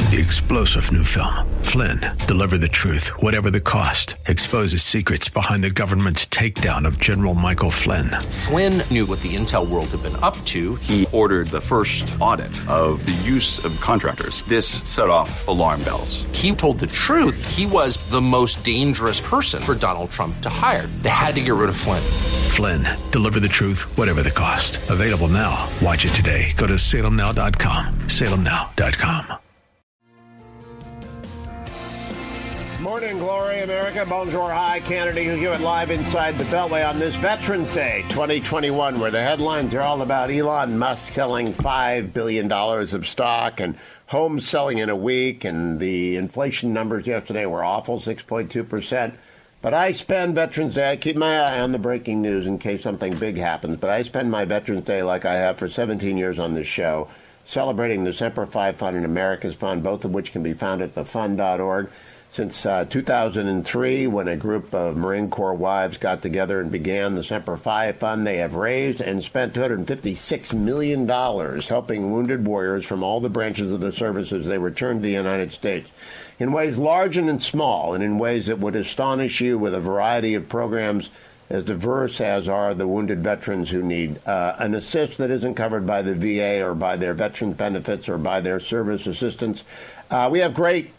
The explosive new film, Flynn, deliver the truth, whatever the cost, exposes secrets behind the government's takedown of General Michael Flynn. Flynn knew what the intel world had been up to. He ordered the first audit of the use of contractors. This set off alarm bells. He told the truth. He was the most dangerous person for Donald Trump to hire. They had to get rid of Flynn. Flynn, deliver the truth, whatever the cost. Available now. Watch it today. Go to salemnow.com. salemnow.com. Morning, glory, America. Bonjour, hi, Canada. You hear it live inside the Beltway on this Veterans Day 2021, where the headlines are all about Elon Musk selling $5 billion of stock and homes selling in a week, and the inflation numbers yesterday were awful, 6.2%. But I spend Veterans Day, I keep my eye on the breaking news in case something big happens, but I spend my Veterans Day like I have for 17 years on this show, celebrating the Semper Fi Fund and America's Fund, both of which can be found at thefund.org. Since 2003, when a group of Marine Corps wives got together and began the Semper Fi Fund, they have raised and spent $256 million helping wounded warriors from all the branches of the service as they return to the United States, in ways large and in small, and in ways that would astonish you, with a variety of programs as diverse as are the wounded veterans who need an assist that isn't covered by the VA or by their veterans benefits or by their service assistance. We have great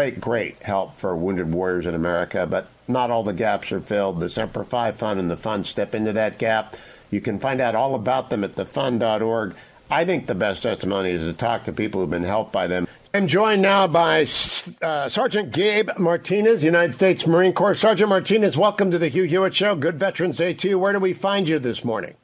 help for wounded warriors in America, but not all the gaps are filled. The Semper Fi Fund and the fund step into that gap. You can find out all about them at thefund.org. I think the best testimony is to talk to people who've been helped by them. I'm joined now by Sergeant Gabe Martinez, United States Marine Corps. Sergeant Martinez, welcome to the Hugh Hewitt Show. Good Veterans Day to you. Where do we find you this morning?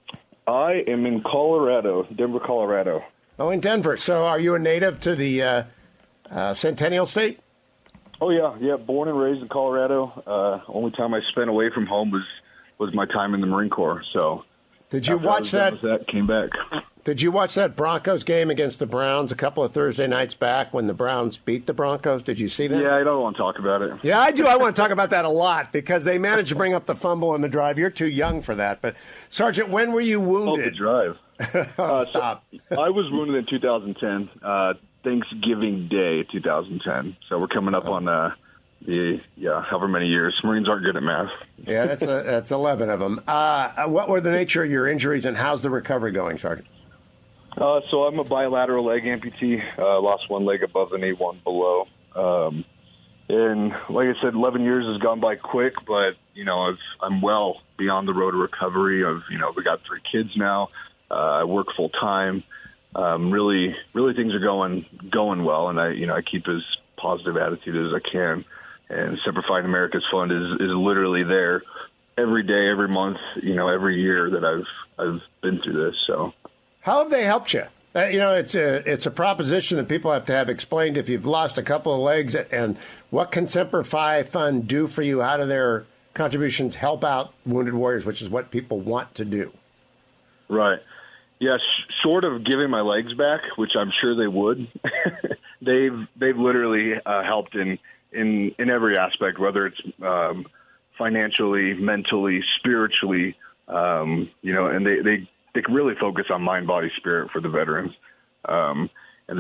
I am in Colorado, Denver, Colorado. Oh, in Denver. So are you a native to the Centennial State? Oh, yeah. Born and raised in Colorado. Only time I spent away from home was my time in the Marine Corps. So did you watch that? Came back. Did you watch that Broncos game against the Browns a couple of Thursday nights back when the Browns beat the Broncos? Did you see that? Yeah, I don't want to talk about it. Yeah, I do. I want to talk about that a lot because they managed to bring up the fumble in the drive. You're too young for that. But, Sergeant, when were you wounded? Oh, the drive. Stop. So I was wounded in 2010, Thanksgiving Day 2010. So we're coming up on however many years. Marines aren't good at math. Yeah, that's 11 of them. What were the nature of your injuries, and how's the recovery going, Sergeant? So I'm a bilateral leg amputee. Lost one leg above the knee, one below. And like I said, 11 years has gone by quick, but, I'm well beyond the road to recovery. We got 3 kids now. I work full time. Really things are going well, and I keep as positive attitude as I can. And Semper Fi America's Fund is literally there every day, every month, every year that I've been through this. So, how have they helped you? It's a proposition that people have to have explained if you've lost a couple of legs. And what can Semper Fi Fund do for you? How do their contributions help out wounded warriors, which is what people want to do? Right. Yeah, short of giving my legs back, which I'm sure they would, they've literally helped in every aspect, whether it's financially, mentally, spiritually, and they really focus on mind, body, spirit for the veterans, and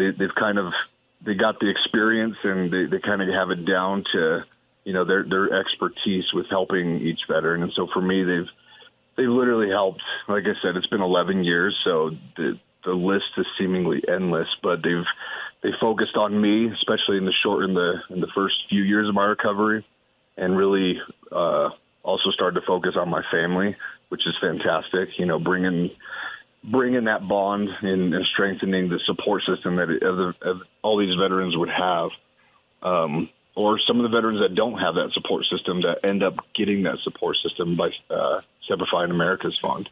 they got the experience, and they kind of have it down to their expertise with helping each veteran, and so for me they've literally helped. Like I said, it's been 11 years, so the list is seemingly endless. But they focused on me, especially in the first few years of my recovery, and really also started to focus on my family, which is fantastic. Bringing that bond and strengthening the support system that all these veterans would have. Or some of the veterans that don't have that support system that end up getting that support system by Semper Fi America's Fund.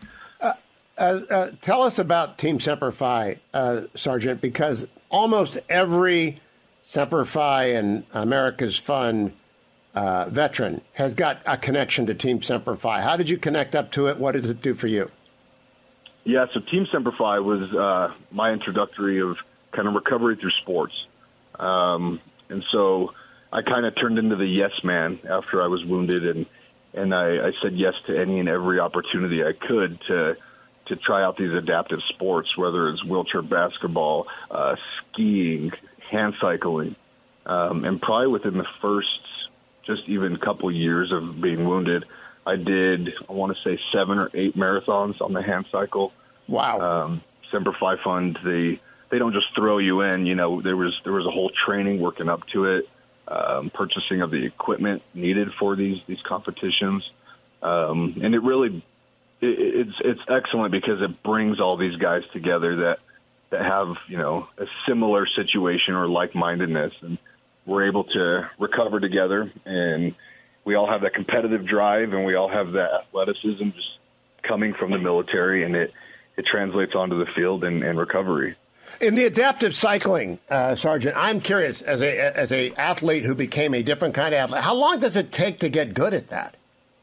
Tell us about Team Semper Fi, Sergeant, because almost every Semper Fi and America's Fund veteran has got a connection to Team Semper Fi. How did you connect up to it? What did it do for you? Yeah, so Team Semper Fi was my introductory of kind of recovery through sports. And so I kind of turned into the yes man after I was wounded, and I said yes to any and every opportunity I could to try out these adaptive sports, whether it's wheelchair basketball, skiing, hand cycling. And probably within the first just even couple years of being wounded, I want to say 7 or 8 marathons on the hand cycle. Wow. Semper Fi Fund, they don't just throw you in. There was a whole training working up to it, purchasing of the equipment needed for these competitions. And it really, it's excellent because it brings all these guys together that have, a similar situation or like-mindedness. And we're able to recover together, and we all have that competitive drive, and we all have that athleticism just coming from the military, and it translates onto the field and recovery. In the adaptive cycling, Sergeant, I'm curious, as a athlete who became a different kind of athlete, how long does it take to get good at that?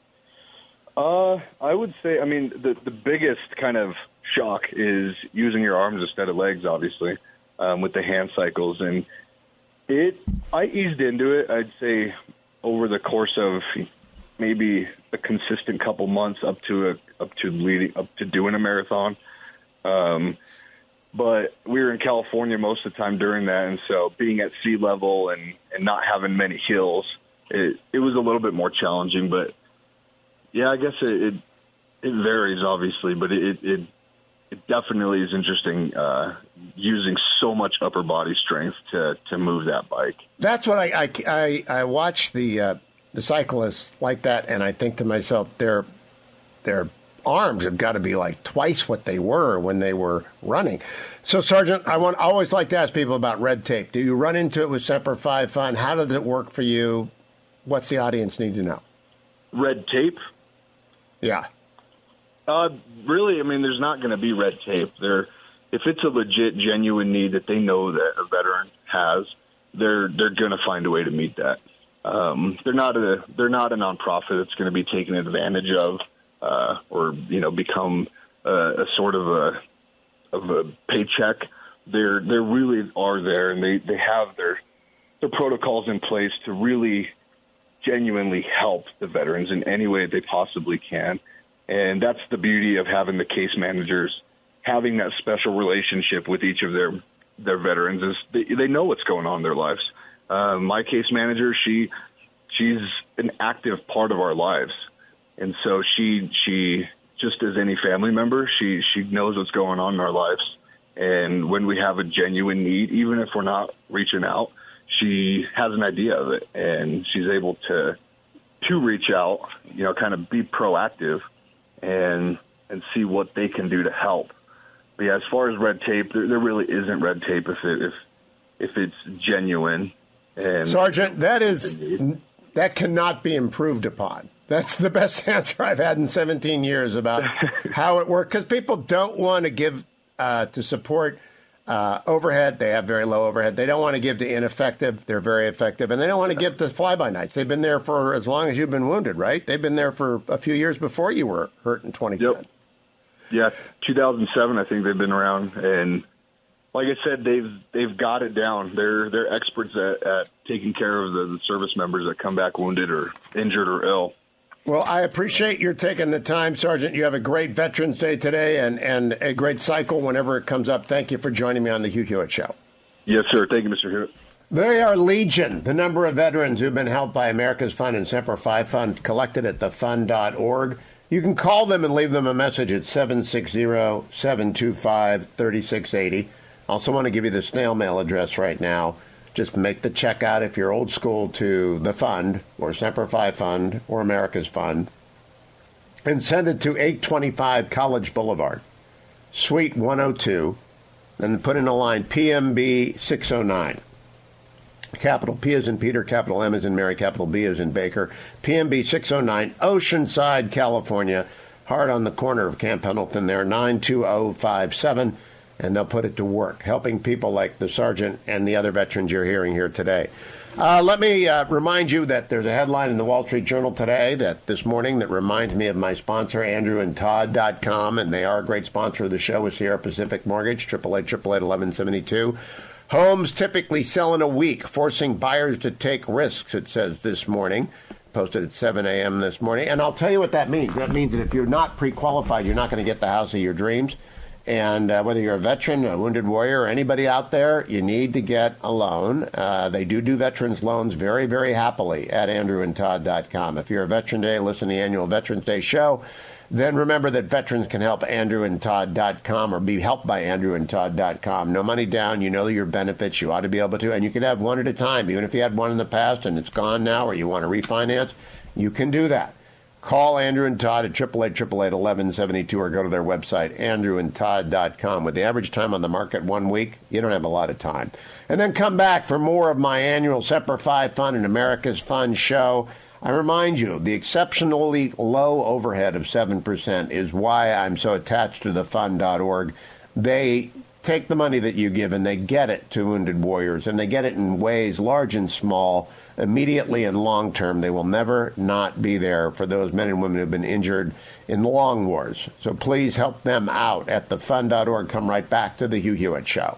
I would say, the biggest kind of shock is using your arms instead of legs, obviously, with the hand cycles. And I eased into it, I'd say, over the course of maybe a consistent couple months up to doing a marathon. But we were in California most of the time during that, and so being at sea level and not having many hills, it was a little bit more challenging. But yeah, I guess it varies, obviously, but it definitely is interesting using so much upper body strength to move that bike. That's what I watch the cyclists like that, and I think to myself, their arms have got to be like twice what they were when they were running. So, Sergeant, I always like to ask people about red tape. Do you run into it with Semper Fi Fund? How does it work for you? What's the audience need to know? Red tape? Yeah. Really, there's not going to be red tape. If it's a legit, genuine need that they know that a veteran has, they're going to find a way to meet that. They're not a nonprofit that's going to be taken advantage of, or become a sort of a paycheck. They really are there, and they have their protocols in place to really genuinely help the veterans in any way they possibly can. And that's the beauty of having the case managers, having that special relationship with each of their veterans, is they know what's going on in their lives. My case manager, she's an active part of our lives. And so she just as any family member, she knows what's going on in our lives. And when we have a genuine need, even if we're not reaching out, she has an idea of it, and she's able to reach out, kind of be proactive and see what they can do to help. But yeah, as far as red tape, there really isn't red tape if it's genuine. And Sergeant, that cannot be improved upon. That's the best answer I've had in 17 years about how it works, because people don't want to give to support overhead. They have very low overhead. They don't want to give to ineffective. They're very effective. And they don't want to give to fly-by-nights. They've been there for as long as you've been wounded, right? They've been there for a few years before you were hurt in 2010. Yep. Yeah, 2007, I think they've been around. And like I said, they've got it down. They're experts at taking care of the service members that come back wounded or injured or ill. Well, I appreciate your taking the time, Sergeant. You have a great Veterans Day today and a great cycle whenever it comes up. Thank you for joining me on the Hugh Hewitt Show. Yes, sir. Thank you, Mr. Hewitt. They are legion, the number of veterans who've been helped by America's Fund and Semper Fi Fund, collected at thefund.org. You can call them and leave them a message at 760-725-3680. Also want to give you the snail mail address right now. Just make the check out if you're old school to the Fund or Semper Fi Fund or America's Fund, and send it to 825 College Boulevard, Suite 102, and put in a line PMB 609. Capital P as in Peter, capital M as in Mary, capital B as in Baker, PMB 609, Oceanside, California, hard on the corner of Camp Pendleton there, 92057. And they'll put it to work, helping people like the Sergeant and the other veterans you're hearing here today. Let me remind you that there's a headline in the Wall Street Journal today this morning that reminds me of my sponsor, AndrewandTodd.com, and they are a great sponsor of the show with Sierra Pacific Mortgage, 888-888-1172. Homes typically sell in a week, forcing buyers to take risks, it says this morning. Posted at 7 a.m. this morning. And I'll tell you what that means. That means that if you're not pre-qualified, you're not going to get the house of your dreams. And whether you're a veteran, a wounded warrior, or anybody out there, you need to get a loan. They do veterans loans very, very happily at andrewandtodd.com. If you're a veteran today, listen to the annual Veterans Day show, then remember that veterans can help andrewandtodd.com or be helped by andrewandtodd.com. No money down. You know your benefits. You ought to be able to. And you can have one at a time. Even if you had one in the past and it's gone now or you want to refinance, you can do that. Call Andrew and Todd at 888-888-1172 or go to their website, andrewandtodd.com. With the average time on the market 1 week, you don't have a lot of time. And then come back for more of my annual Semper Fi Fun and America's Fun show. I remind you, the exceptionally low overhead of 7% is why I'm so attached to the fund.org. They take the money that you give and they get it to wounded warriors, and they get it in ways large and small, immediately and long term. They will never not be there for those men and women who have been injured in the long wars. So please help them out at thefund.org. Come right back to the Hugh Hewitt Show.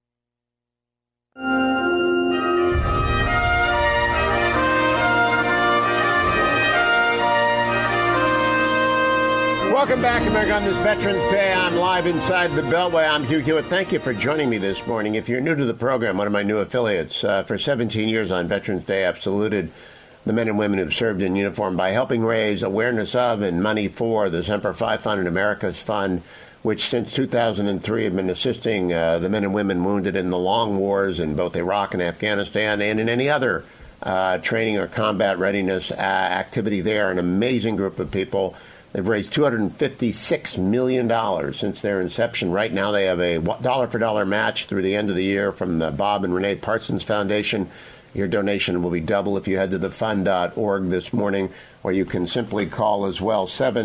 Welcome back, America. On this Veterans Day, I'm live inside the Beltway. I'm Hugh Hewitt. Thank you for joining me this morning. If you're new to the program, one of my new affiliates, for 17 years on Veterans Day, I've saluted the men and women who've served in uniform by helping raise awareness of and money for the Semper Fi Fund and America's Fund, which since 2003 have been assisting the men and women wounded in the long wars in both Iraq and Afghanistan and in any other training or combat readiness activity there. An amazing group of people. They've raised $256 million since their inception. Right now they have a dollar-for-dollar match through the end of the year from the Bob and Renee Parsons Foundation. Your donation will be double if you head to thefund.org this morning, or you can simply call as well,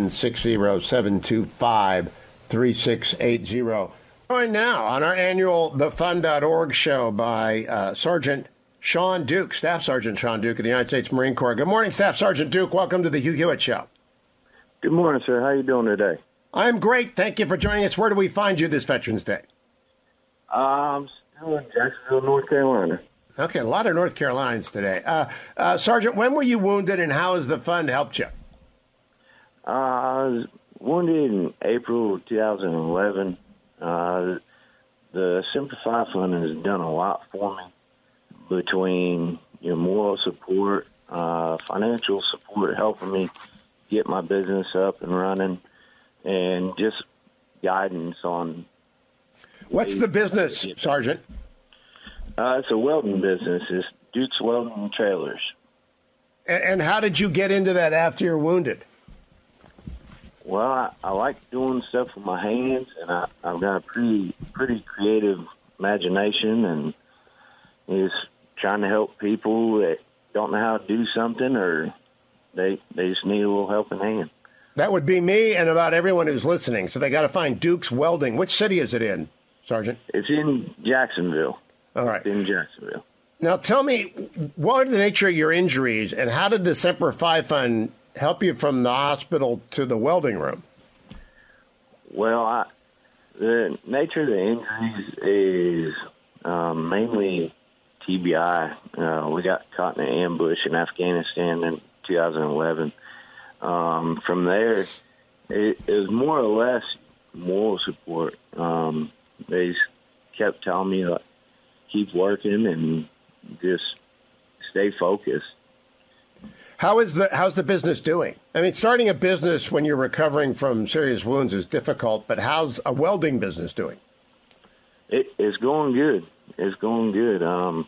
760-725-3680. Joined now on our annual thefund.org show by Sergeant Sean Duke, Staff Sergeant Sean Duke of the United States Marine Corps. Good morning, Staff Sergeant Duke. Welcome to the Hugh Hewitt Show. Good morning, sir. How are you doing today? I'm great. Thank you for joining us. Where do we find you this Veterans Day? I'm still in Jacksonville, North Carolina. Okay, a lot of North Carolinians today. Sergeant, when were you wounded and how has the fund helped you? I was wounded in April 2011. The Semper Fi Fund has done a lot for me between moral support, financial support, helping me get my business up and running, and just guidance on. What's the business, Sergeant? It's a welding business. It's Duke's Welding Trailers. And how did you get into that after you're wounded? Well, I like doing stuff with my hands, and I've got a pretty creative imagination, and is trying to help people that don't know how to do something, or they just need a little helping hand. That would be me and about everyone who's listening. So they got to find Duke's Welding. Which city is it in, Sergeant? It's in Jacksonville. All right. It's in Jacksonville. Now tell me, what are the nature of your injuries, and how did the Semper Fi Fund help you from the hospital to the welding room? Well, the nature of the injuries is mainly TBI. We got caught in an ambush in Afghanistan in 2011. From there, it was more or less moral support. They kept telling me, like, keep working and just stay focused. How's the business doing? I mean, starting a business when you're recovering from serious wounds is difficult, but how's a welding business doing? It's going good. It's going good.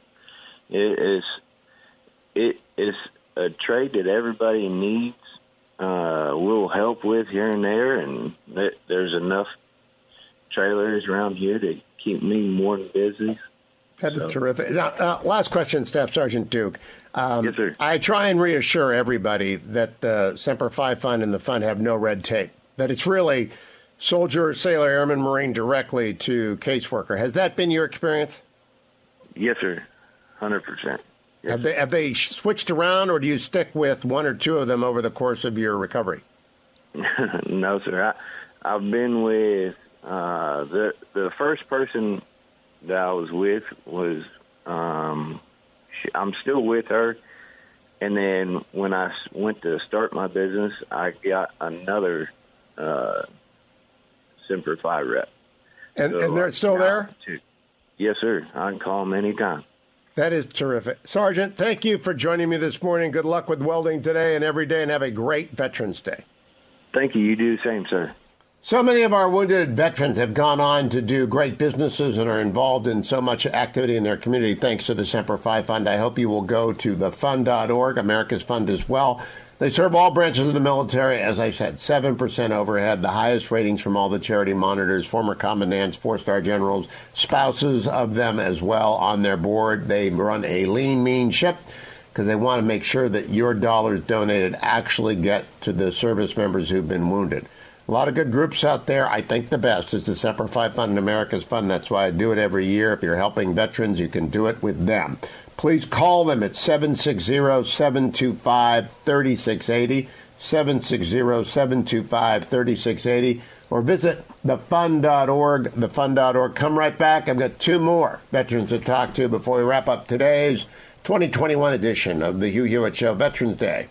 It's a trade that everybody needs. We'll help with here and there, and there's enough trailers around here to keep me more than busy. That is terrific. Now, last question, Staff Sergeant Duke. Yes, sir. I try and reassure everybody that the Semper Fi Fund and the fund have no red tape, that it's really soldier, sailor, airman, Marine directly to caseworker. Has that been your experience? Yes, sir. 100%. Yes. Have they switched around, or do you stick with one or two of them over the course of your recovery? No, sir. I've been with the first person that I was with was I'm still with her, and then when I went to start my business, I got another Semper Fi rep. And they're still there? Yes, sir. I can call them anytime. That is terrific. Sergeant, thank you for joining me this morning. Good luck with welding today and every day, and have a great Veterans Day. Thank you. You do the same, sir. So many of our wounded veterans have gone on to do great businesses and are involved in so much activity in their community thanks to the Semper Fi Fund. I hope you will go to thefund.org, America's Fund as well. They serve all branches of the military. As I said, 7% overhead, the highest ratings from all the charity monitors, former commandants, four-star generals, spouses of them as well on their board. They run a lean, mean ship because they want to make sure that your dollars donated actually get to the service members who've been wounded. A lot of good groups out there. I think the best is the Semper Fi Fund and America's Fund. That's why I do it every year. If you're helping veterans, you can do it with them. Please call them at 760-725-3680, 760-725-3680, or visit thefund.org, thefund.org. Come right back. I've got two more veterans to talk to before we wrap up today's 2021 edition of the Hugh Hewitt Show, Veterans Day.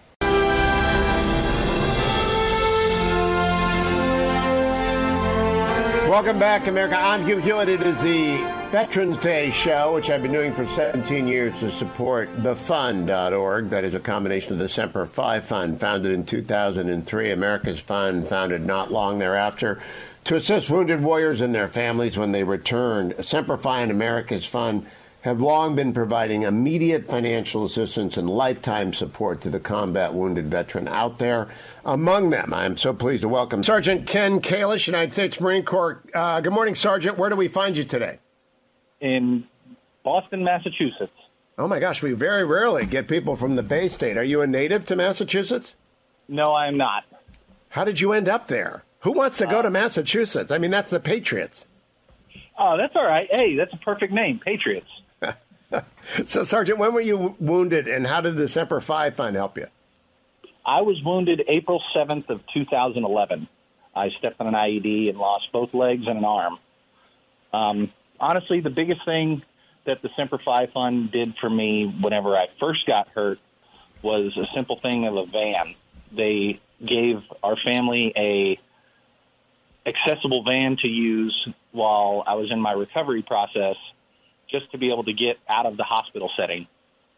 Welcome back, America. I'm Hugh Hewitt. It is the Veterans Day show, which I've been doing for 17 years to support thefund.org. That is a combination of the Semper Fi Fund, founded in 2003, America's Fund, founded not long thereafter, to assist wounded warriors and their families when they returned. Semper Fi and America's Fund have long been providing immediate financial assistance and lifetime support to the combat wounded veteran out there. Among them, I am so pleased to welcome Sergeant Ken Kalish, United States Marine Corps. Good morning, Sergeant. Where do we find you today? In Boston, Massachusetts. Oh, my gosh, we very rarely get people from the Bay State. Are you a native to Massachusetts? No, I am not. How did you end up there? Who wants to go to Massachusetts? I mean, that's the Patriots. Oh, that's all right. Hey, that's a perfect name, Patriots. So, Sergeant, when were you wounded, and how did the Semper Fi Fund help you? I was wounded April 7th of 2011. I stepped on an IED and lost both legs and an arm. Honestly, the biggest thing that the Semper Fi Fund did for me whenever I first got hurt was a simple thing of a van. They gave our family a accessible van to use while I was in my recovery process, just to be able to get out of the hospital setting.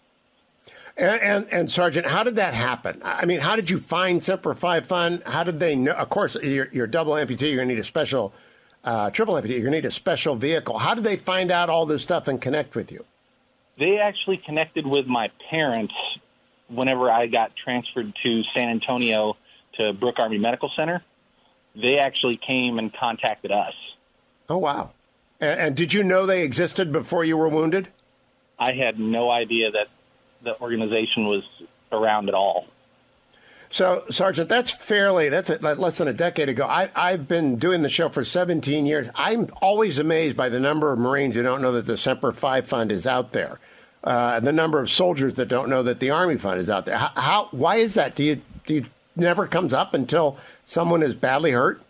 And Sergeant, how did that happen? I mean, how did you find Semper Fi Fund? How did they know? Of course, you're double amputee. You're going to need a special triple amputee. You're going to need a special vehicle. How did they find out all this stuff and connect with you? They actually connected with my parents whenever I got transferred to San Antonio to Brooke Army Medical Center. They actually came and contacted us. Oh, wow. And did you know they existed before you were wounded? I had no idea that the organization was around at all. So, Sergeant, that's less than a decade ago. I've been doing the show for 17 years. I'm always amazed by the number of Marines who don't know that the Semper Fi Fund is out there, and the number of soldiers that don't know that the Army Fund is out there. Why is that? Do you never comes up until someone is badly hurt?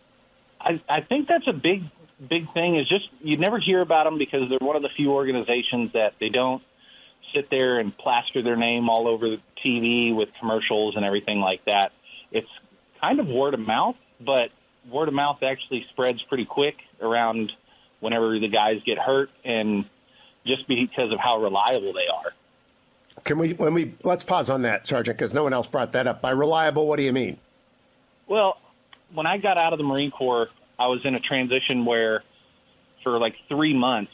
I think that's a big thing is just you never hear about them because they're one of the few organizations that they don't sit there and plaster their name all over the TV with commercials and everything like that. It's kind of word of mouth, but word of mouth actually spreads pretty quick around whenever the guys get hurt, and just because of how reliable they are. Let's pause on that, Sergeant, because no one else brought that up. By reliable, what do you mean? Well, when I got out of the Marine Corps, I was in a transition where for like 3 months,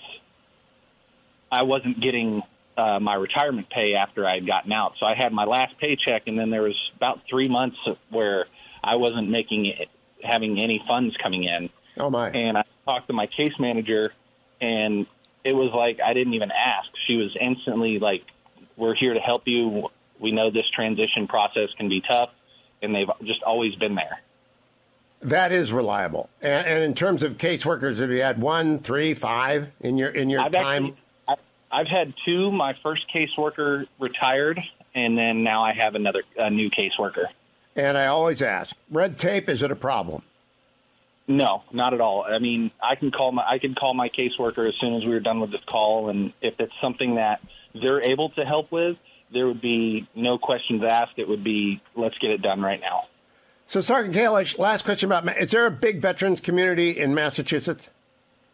I wasn't getting my retirement pay after I had gotten out. So I had my last paycheck, and then there was about 3 months where I wasn't having any funds coming in. Oh, my. And I talked to my case manager, and it was like I didn't even ask. She was instantly like, we're here to help you. We know this transition process can be tough, and they've just always been there. That is reliable. And in terms of caseworkers, have you had 1, 3, 5 in your time? I've had 2. My first caseworker retired, and then now I have a new caseworker. And I always ask, red tape, is it a problem? No, not at all. I mean, I can call my caseworker as soon as we were done with this call, and if it's something that they're able to help with, there would be no questions asked. It would be, let's get it done right now. So, Sergeant Kalish, last question is there a big veterans community in Massachusetts?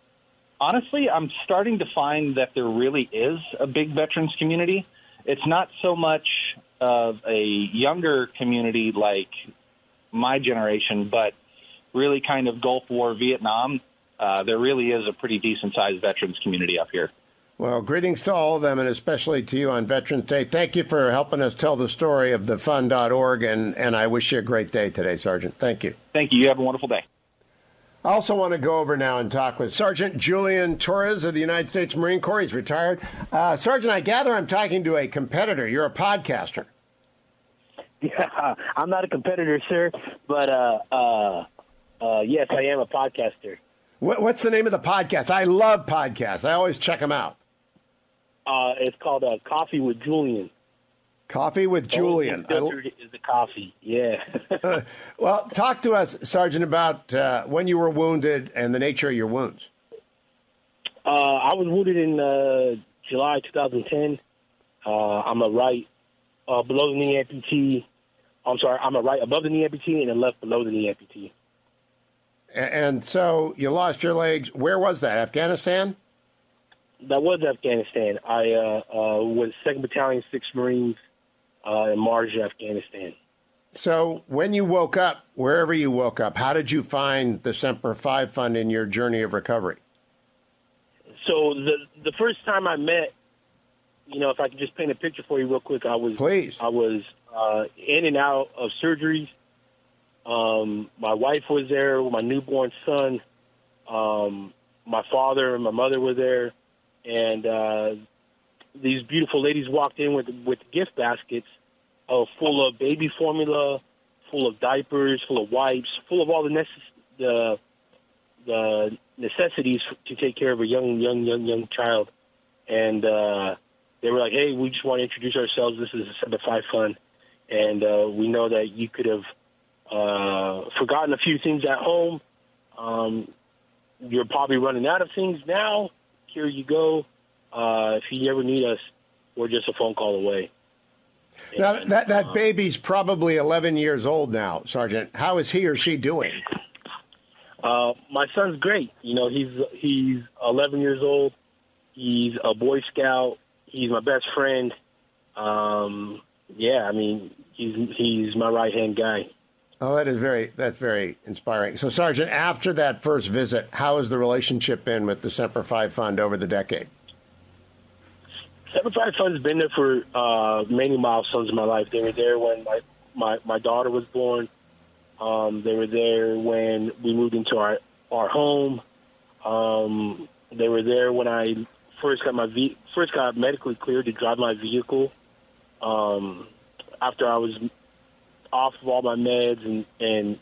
honestly, I'm starting to find that there really is a big veterans community. It's not so much of a younger community like my generation, but really kind of Gulf War, Vietnam. There really is a pretty decent-sized veterans community up here. Well, greetings to all of them, and especially to you on Veterans Day. Thank you for helping us tell the story of thefund.org, and I wish you a great day today, Sergeant. Thank you. Thank you. You have a wonderful day. I also want to go over now and talk with Sergeant Julian Torres of the United States Marine Corps. He's retired. Sergeant, I gather I'm talking to a competitor. You're a podcaster. Yeah, I'm not a competitor, sir, but yes, I am a podcaster. What's the name of the podcast? I love podcasts. I always check them out. It's called Coffee with Julian. Coffee with Julian. Is the coffee, yeah. Well, talk to us, Sergeant, about when you were wounded and the nature of your wounds. I was wounded in July 2010. I'm a right below the knee amputee. I'm sorry, I'm a right above the knee amputee and a left below the knee amputee. And so you lost your legs. Where was that? Afghanistan? That was Afghanistan. I was 2nd Battalion, 6th Marines in Marj, Afghanistan. So when you woke up, wherever you woke up, how did you find the Semper Fi Fund in your journey of recovery? So the first time I met, if I could just paint a picture for you real quick, I was in and out of surgeries. My wife was there with my newborn son. My father and my mother were there, and these beautiful ladies walked in with gift baskets full of baby formula, full of diapers, full of wipes, full of all the necessities to take care of a young child. And they were like, "Hey, we just want to introduce ourselves. This is the Semper Fi Fund, and we know that you could have forgotten a few things at home. You're probably running out of things now. Here you go. If you ever need us, we're just a phone call away." Now, that baby's probably 11 years old now, Sergeant. How is he or she doing? My son's great. He's 11 years old. He's a Boy Scout. He's my best friend. He's my right-hand guy. Oh, that's very inspiring. So, Sergeant, after that first visit, how has the relationship been with the Semper Fi Fund over the decade? Semper Fi Fund's been there for many milestones in my life. They were there when my daughter was born. They were there when we moved into our home. They were there when I first got medically cleared to drive my vehicle. After I was off of all my meds and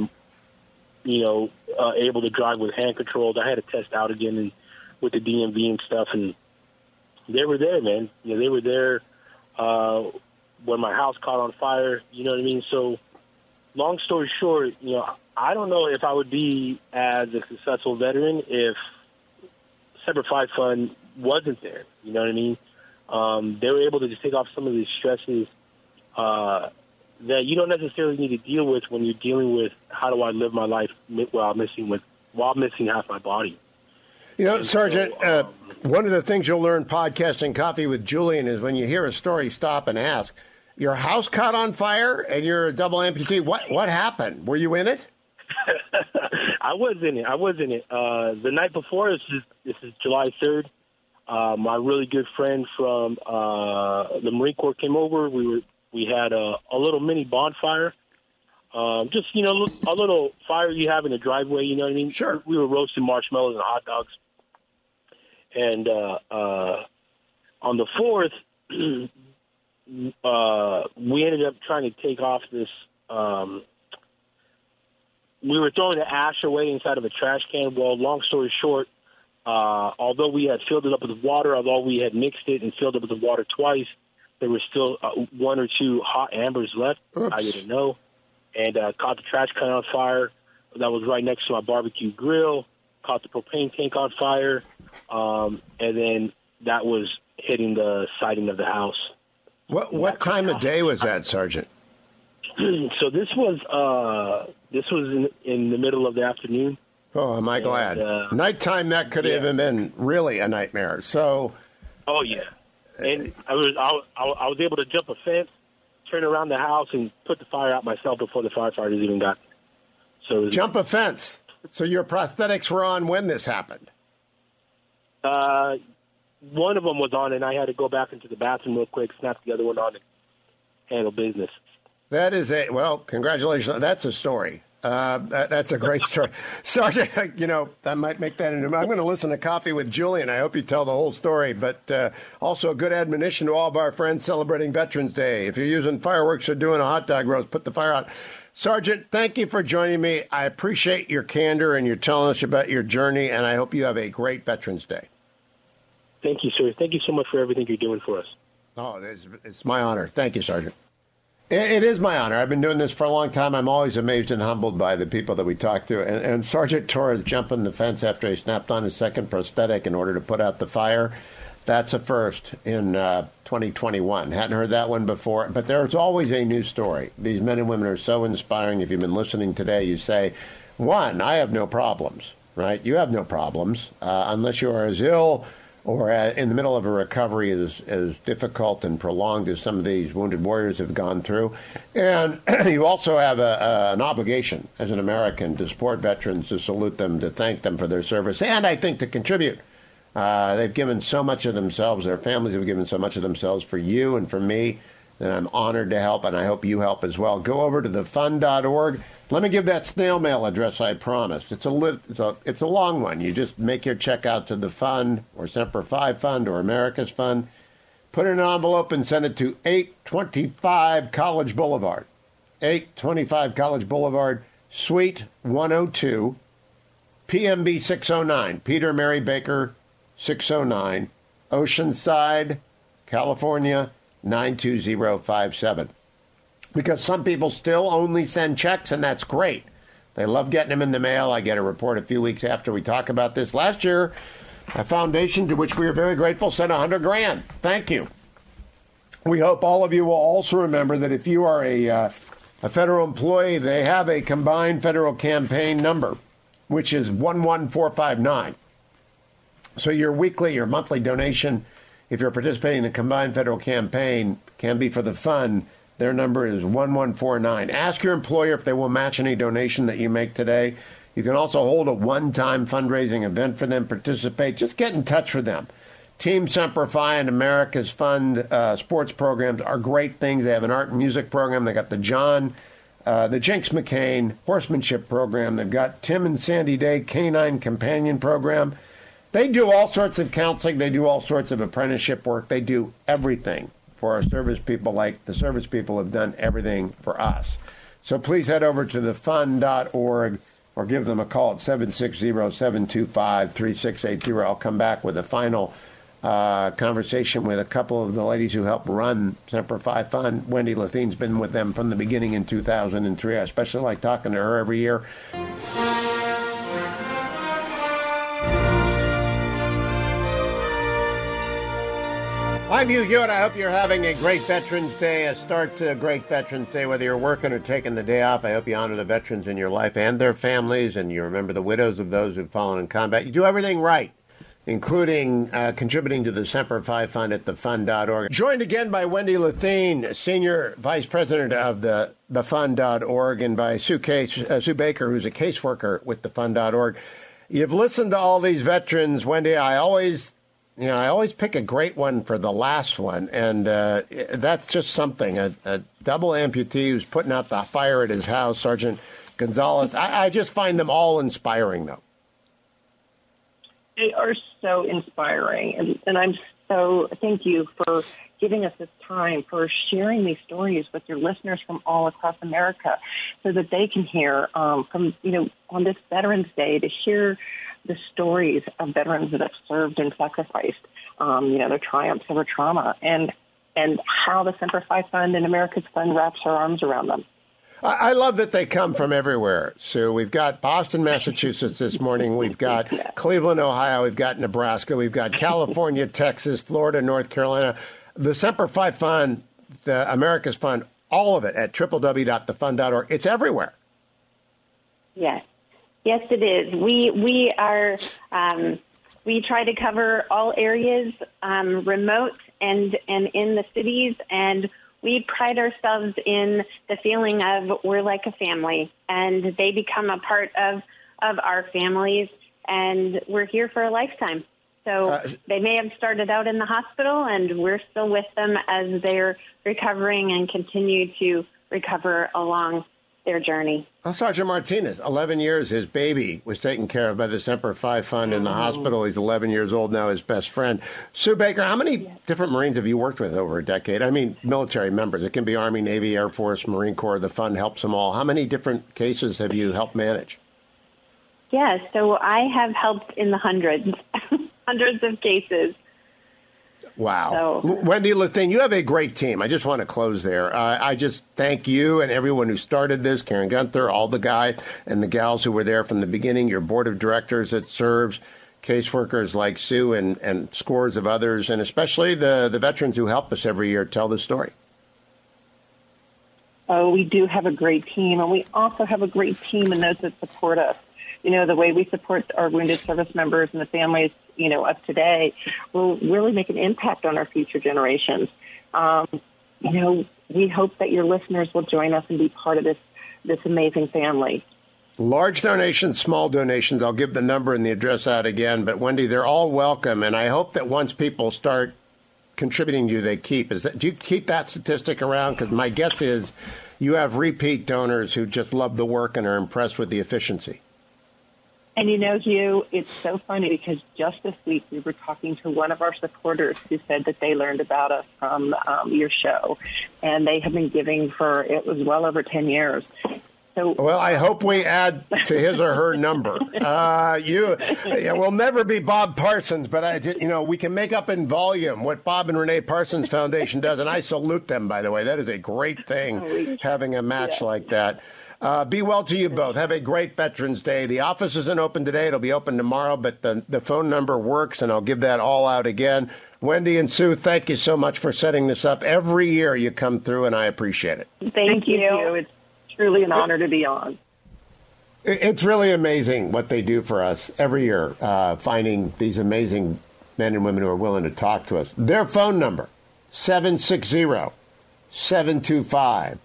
able to drive with hand controls, I had to test out again with the DMV and stuff, and they were there, man. They were there when my house caught on fire. You know what I mean? So, long story short, I don't know if I would be as a successful veteran if Semper Fi Fund wasn't there. You know what I mean? They were able to just take off some of these stresses that you don't necessarily need to deal with when you're dealing with how do I live my life while missing half my body. Sergeant, one of the things you'll learn podcasting Coffee with Julian is when you hear a story, stop and ask, your house caught on fire and you're a double amputee. What happened? Were you in it? I was in it. The night before, this is July 3rd, my really good friend from the Marine Corps came over. We had a little mini bonfire. Just, a little fire you have in the driveway, you know what I mean? Sure. We were roasting marshmallows and hot dogs. And on the 4th, we ended up trying to take off this we were throwing the ash away inside of a trash can. Well, long story short, although we had filled it up with water, although we had mixed it and filled it with the water twice, there was still 1 or 2 hot ambers left. Oops. I didn't know. And caught the trash can on fire. That was right next to my barbecue grill. Caught the propane tank on fire. And then that was hitting the siding of the house. What time of day was that, Sergeant? So this was in the middle of the afternoon. Oh, am I glad. Nighttime, that could have even been really a nightmare. So, oh yeah, and I was able to jump a fence, turn around the house, and put the fire out myself before the firefighters even got there. So jump a fence. So your prosthetics were on when this happened? One of them was on, and I had to go back into the bathroom real quick, snap the other one on, and handle business. That is congratulations. That's a story. That's a great story. Sergeant, I might make that into. I'm going to listen to Coffee with Julian. I hope you tell the whole story, but also a good admonition to all of our friends celebrating Veterans Day. If you're using fireworks or doing a hot dog roast, put the fire out. Sergeant, thank you for joining me. I appreciate your candor and you're telling us about your journey, and I hope you have a great Veterans Day. Thank you, sir. Thank you so much for everything you're doing for us. Oh, it's my honor. Thank you, Sergeant. It is my honor. I've been doing this for a long time. I'm always amazed and humbled by the people that we talk to. And Sergeant Torres jumping the fence after he snapped on his second prosthetic in order to put out the fire, that's a first in 2021. Hadn't heard that one before. But there's always a new story. These men and women are so inspiring. If you've been listening today, you say, one, I have no problems, right? You have no problems unless you are as ill or in the middle of a recovery as difficult and prolonged as some of these wounded warriors have gone through. And you also have an obligation as an American to support veterans, to salute them, to thank them for their service, and I think to contribute. They've given so much of themselves, their families have given so much of themselves for you and for me, that I'm honored to help, and I hope you help as well. Go over to thefund.org. Let me give that snail mail address I promised. It's a long one. You just make your check out to the Fund or Semper Fi Fund or America's Fund. Put it in an envelope and send it to 825 College Boulevard. 825 College Boulevard, Suite 102, PMB 609, Peter Mary Baker 609, Oceanside, California 92057. Because some people still only send checks, and that's great. They love getting them in the mail. I get a report a few weeks after we talk about this. Last year, a foundation to which we are very grateful sent $100,000. Thank you. We hope all of you will also remember that if you are a federal employee, they have a combined federal campaign number, which is 11459. So your weekly or monthly donation, if you're participating in the combined federal campaign, can be for the fund. Their number is 1149. Ask your employer if they will match any donation that you make today. You can also hold a one-time fundraising event for them, participate. Just get in touch with them. Team Semper Fi and America's Fund sports programs are great things. They have an art and music program. They got the Jinx McCain horsemanship program. They've got Tim and Sandy Day canine companion program. They do all sorts of counseling. They do all sorts of apprenticeship work. They do everything for our service people, like the service people have done everything for us. So please head over to thefund.org or give them a call at 760-725-3680. I'll come back with a final conversation with a couple of the ladies who help run Semper Fi Fund. Wendy Lethine's been with them from the beginning in 2003. I especially like talking to her every year. I'm Hugh Hewitt. I hope you're having a great Veterans Day, a start to a great Veterans Day, whether you're working or taking the day off. I hope you honor the veterans in your life and their families, and you remember the widows of those who've fallen in combat. You do everything right, including contributing to the Semper Fi Fund at thefund.org. Joined again by Wendy Lethine, Senior Vice President of thefund.org, and by Sue Baker, who's a caseworker with thefund.org. You've listened to all these veterans, Wendy. I always pick a great one for the last one, and that's just something. A double amputee who's putting out the fire at his house, Sergeant Gonzalez. I just find them all inspiring, though. They are so inspiring, and I'm so thank you for giving us this time, for sharing these stories with your listeners from all across America, so that they can hear on this Veterans Day, to hear the stories of veterans that have served and sacrificed, their triumphs over trauma, and how the Semper Fi Fund and America's Fund wraps our arms around them. I love that they come from everywhere. So we've got Boston, Massachusetts this morning. We've got Cleveland, Ohio. We've got Nebraska. We've got California, Texas, Florida, North Carolina. The Semper Fi Fund, the America's Fund, all of it at www.thefund.org. It's everywhere. Yes. Yes, it is. We are we try to cover all areas, remote and in the cities, and we pride ourselves in the feeling of we're like a family, and they become a part of our families, and we're here for a lifetime. So they may have started out in the hospital, and we're still with them as they're recovering and continue to recover along their journey. Sergeant Martinez, 11 years, his baby was taken care of by the Semper Fi Fund in the hospital. He's 11 years old now, his best friend. Sue Baker, how many different Marines have you worked with over a decade? I mean, military members. It can be Army, Navy, Air Force, Marine Corps. The fund helps them all. How many different cases have you helped manage? Yeah, so I have helped in the hundreds, hundreds of cases. Wow. So, Wendy Lethane, you have a great team. I just want to close there. I just thank you and everyone who started this, Karen Gunther, all the guys and the gals who were there from the beginning, your board of directors that serves, caseworkers like Sue and scores of others, and especially the veterans who help us every year tell the story. Oh, we do have a great team, and we also have a great team and those that support us. You know, the way we support our wounded service members and the families, you know, of today will really make an impact on our future generations. You know, we hope that your listeners will join us and be part of this amazing family. Large donations, small donations. I'll give the number and the address out again. But, Wendy, they're all welcome. And I hope that once people start contributing to you, they keep. Do you keep that statistic around? Because my guess is you have repeat donors who just love the work and are impressed with the efficiency. And, you know, Hugh, it's so funny because just this week we were talking to one of our supporters who said that they learned about us from your show, and they have been giving for, it was well over 10 years. So, well, I hope we add to his or her number. We'll never be Bob Parsons, but we can make up in volume what Bob and Renee Parsons Foundation does, and I salute them, by the way. That is a great thing, having a match like that. Be well to you both. Have a great Veterans Day. The office isn't open today. It'll be open tomorrow, but the phone number works, and I'll give that all out again. Wendy and Sue, thank you so much for setting this up. Every year you come through, and I appreciate it. Thank you. It's truly an honor to be on. It's really amazing what they do for us every year, finding these amazing men and women who are willing to talk to us. Their phone number, 760-725-3680.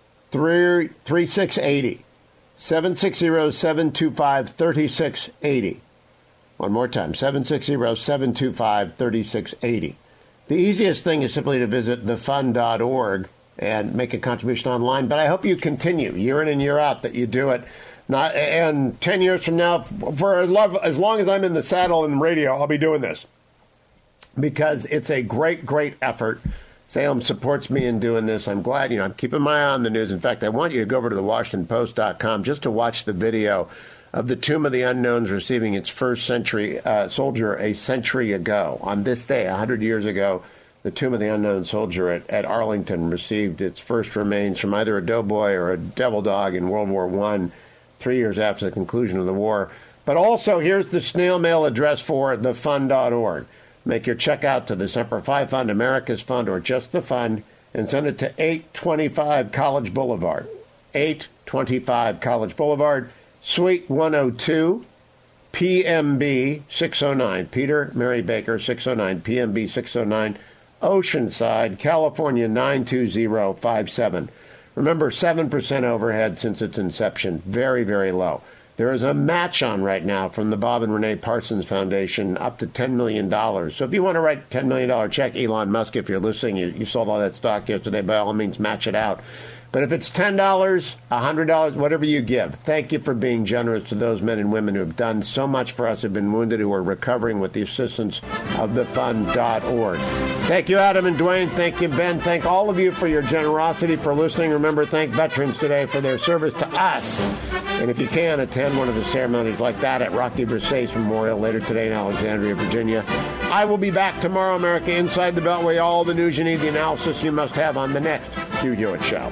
760-725-3680. One more time, 760-725-3680. The easiest thing is simply to visit thefund.org and make a contribution online. But I hope you continue year in and year out that you do it. And 10 years from now, for as long as I'm in the saddle and radio, I'll be doing this because it's a great, great effort. Salem supports me in doing this. I'm glad, I'm keeping my eye on the news. In fact, I want you to go over to thewashingtonpost.com just to watch the video of the Tomb of the Unknowns receiving its first soldier a century ago. On this day, 100 years ago, the Tomb of the Unknown Soldier at Arlington received its first remains from either a doughboy or a devil dog in World War I, 3 years after the conclusion of the war. But also, here's the snail mail address for thefund.org. Make your check out to the Semper Fi Fund, America's Fund, or just the Fund, and send it to 825 College Boulevard. 825 College Boulevard, Suite 102, PMB 609. Peter Mary Baker 609, PMB 609, Oceanside, California 92057. Remember, 7% overhead since its inception. Very, very low. There is a match on right now from the Bob and Renee Parsons Foundation up to $10 million. So if you want to write a $10 million check, Elon Musk, if you're listening, you sold all that stock yesterday, by all means, match it out. But if it's $10, $100, whatever you give, thank you for being generous to those men and women who have done so much for us, who've been wounded, who are recovering with the assistance of thefund.org. Thank you, Adam and Dwayne. Thank you, Ben. Thank all of you for your generosity, for listening. Remember, thank veterans today for their service to us. And if you can, attend one of the ceremonies like that at Rocky Versace Memorial later today in Alexandria, Virginia. I will be back tomorrow, America, Inside the Beltway. All the news you need, the analysis you must have on the next Hugh Hewitt Show.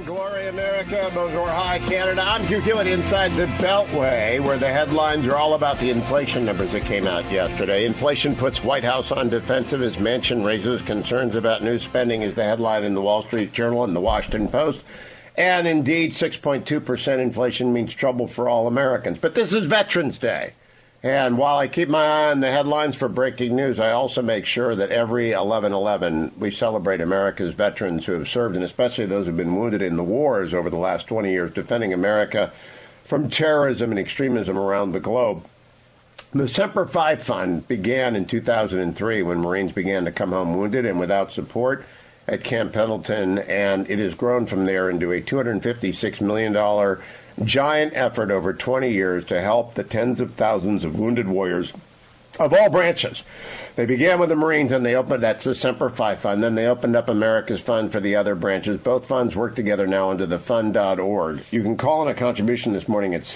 Glory America, Bonjour High Canada. I'm Hugh Hewitt inside the Beltway, where the headlines are all about the inflation numbers that came out yesterday. Inflation puts White House on defensive as Manchin raises concerns about new spending is the headline in the Wall Street Journal and the Washington Post. And indeed, 6.2% inflation means trouble for all Americans. But this is Veterans Day. And while I keep my eye on the headlines for breaking news, I also make sure that every 11/11 we celebrate America's veterans who have served, and especially those who have been wounded in the wars over the last 20 years, defending America from terrorism and extremism around the globe. The Semper Fi Fund began in 2003 when Marines began to come home wounded and without support at Camp Pendleton, and it has grown from there into a $256 million giant effort over 20 years to help the tens of thousands of wounded warriors of all branches. They began with the Marines, and that's the Semper Fi Fund. Then they opened up America's Fund for the other branches. Both funds work together now under the fund.org. You can call in a contribution this morning at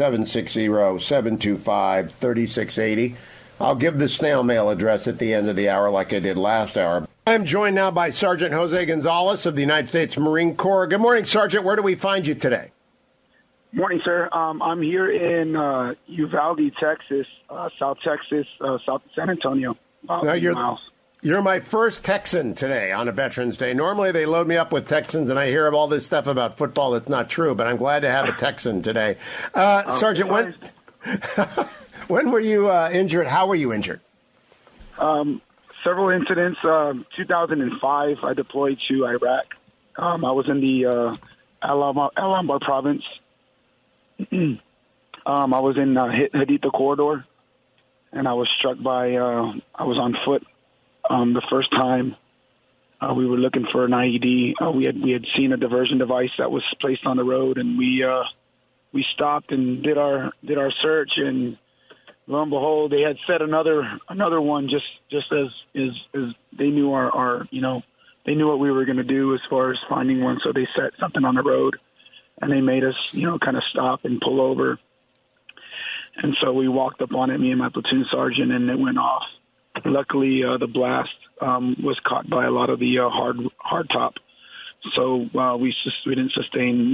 760-725-3680. I'll give the snail mail address at the end of the hour like I did last hour. I'm joined now by Sergeant Jose Gonzalez of the United States Marine Corps. Good morning, Sergeant. Where do we find you today? Morning, sir. I'm here in Uvalde, Texas, South Texas, south of San Antonio. Now you're my first Texan today on a Veterans Day. Normally they load me up with Texans, and I hear all this stuff about football that's not true, but I'm glad to have a Texan today. Sergeant, when were you injured? How were you injured? Several incidents. 2005, I deployed to Iraq. I was in the Al-Anbar province. I was in Haditha Corridor, and I was struck by, I was on foot the first time. We were looking for an IED. We had seen a diversion device that was placed on the road, and we stopped and did our search, and lo and behold, they had set another one just as they knew our they knew what we were going to do as far as finding one, so they set something on the road. And they made us, kind of stop and pull over. And so we walked up on it, me and my platoon sergeant, and it went off. Luckily, the blast was caught by a lot of the hard top. So we didn't sustain,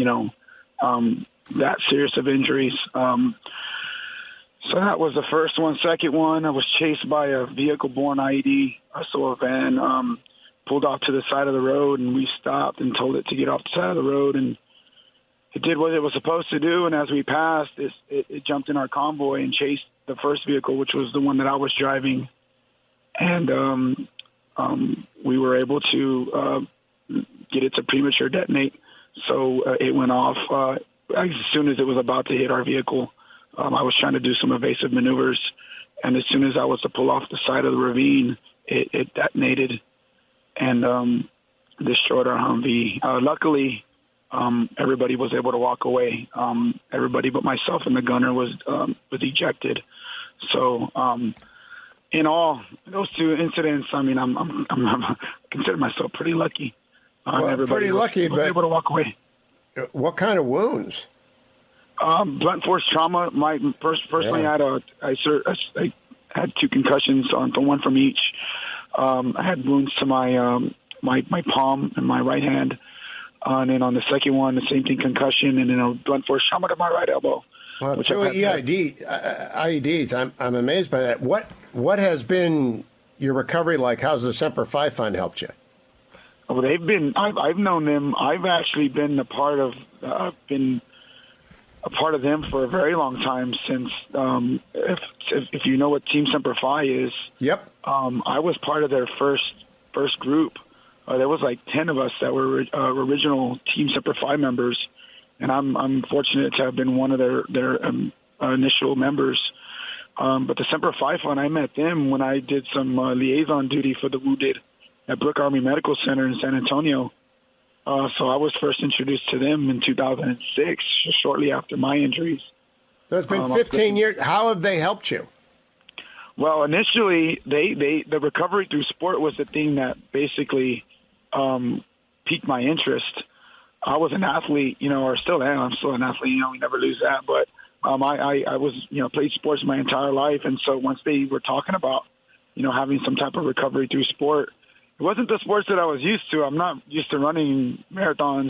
that serious of injuries. So that was the first one. Second one, I was chased by a vehicle-borne IED. I saw a van pulled off to the side of the road, and we stopped and told it to get off the side of the road, and it did what it was supposed to do, and as we passed, it jumped in our convoy and chased the first vehicle, which was the one that I was driving. And we were able to get it to premature detonate, so it went off. As soon as it was about to hit our vehicle, I was trying to do some evasive maneuvers, and as soon as I was to pull off the side of the ravine, it detonated and destroyed our Humvee. Luckily, everybody was able to walk away. Everybody but myself and the gunner was ejected. So, in all, those two incidents, I mean, I'm consider myself pretty lucky. Pretty lucky, was but able to walk away. What kind of wounds? Blunt force trauma. My personally, I had two concussions, one from each. I had wounds to my palm and my right hand. And then on the second one, the same thing, concussion, and then a blunt force trauma to my right elbow. Well, two IEDs. I'm amazed by that. What has been your recovery like? How's the Semper Fi Fund helped you? Well, I've known them. I've actually been a part of them for a very long time. Since if you know what Team Semper Fi is, yep. I was part of their first group. There was like 10 of us that were original Team Semper Fi members, and I'm fortunate to have been one of their initial members. But the Semper Fi Fund, I met them when I did some liaison duty for the wounded at Brooke Army Medical Center in San Antonio. So I was first introduced to them in 2006, shortly after my injuries. So it's been 15 years. How have they helped you? Well, initially, the recovery through sport was the thing that basically piqued my interest. I was an athlete, or still am. I'm still an athlete. We never lose that. But I was, played sports my entire life, and so once they were talking about, having some type of recovery through sport, it wasn't the sports that I was used to. I'm not used to running marathons or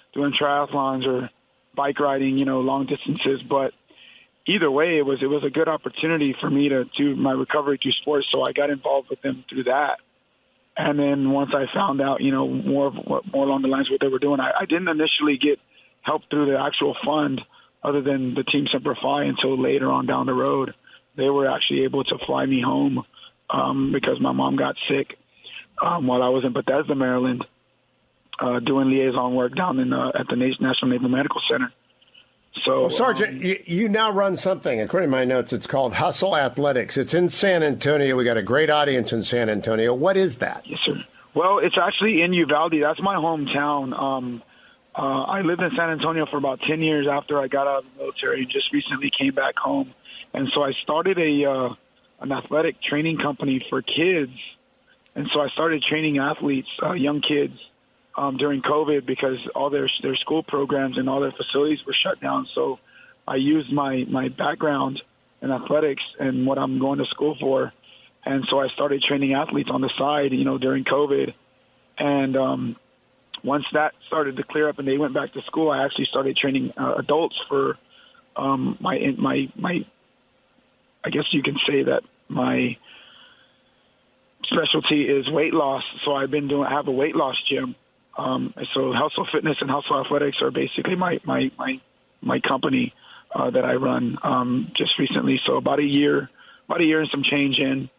doing triathlons or bike riding, long distances. But either way, it was a good opportunity for me to do my recovery through sports. So I got involved with them through that. And then once I found out, more along the lines of what they were doing, I didn't initially get help through the actual fund other than the Team Semper Fi until later on down the road. They were actually able to fly me home because my mom got sick while I was in Bethesda, Maryland, doing liaison work down in at the National Naval Medical Center. So, well, Sergeant, you now run something. According to my notes, it's called Hustle Athletics. It's in San Antonio. We got a great audience in San Antonio. What is that? Yes, sir. Well, it's actually in Uvalde. That's my hometown. I lived in San Antonio for about 10 years after I got out of the military and just recently came back home. And so I started an athletic training company for kids. And so I started training athletes, young kids, during COVID because all their school programs and all their facilities were shut down. So I used my background in athletics and what I'm going to school for. And so I started training athletes on the side, during COVID. And once that started to clear up and they went back to school, I actually started training adults for my I guess you can say that my specialty is weight loss. So I have a weight loss gym. So Hustle Fitness and Hustle Athletics are basically my company that I run just recently. So about a year and some change in.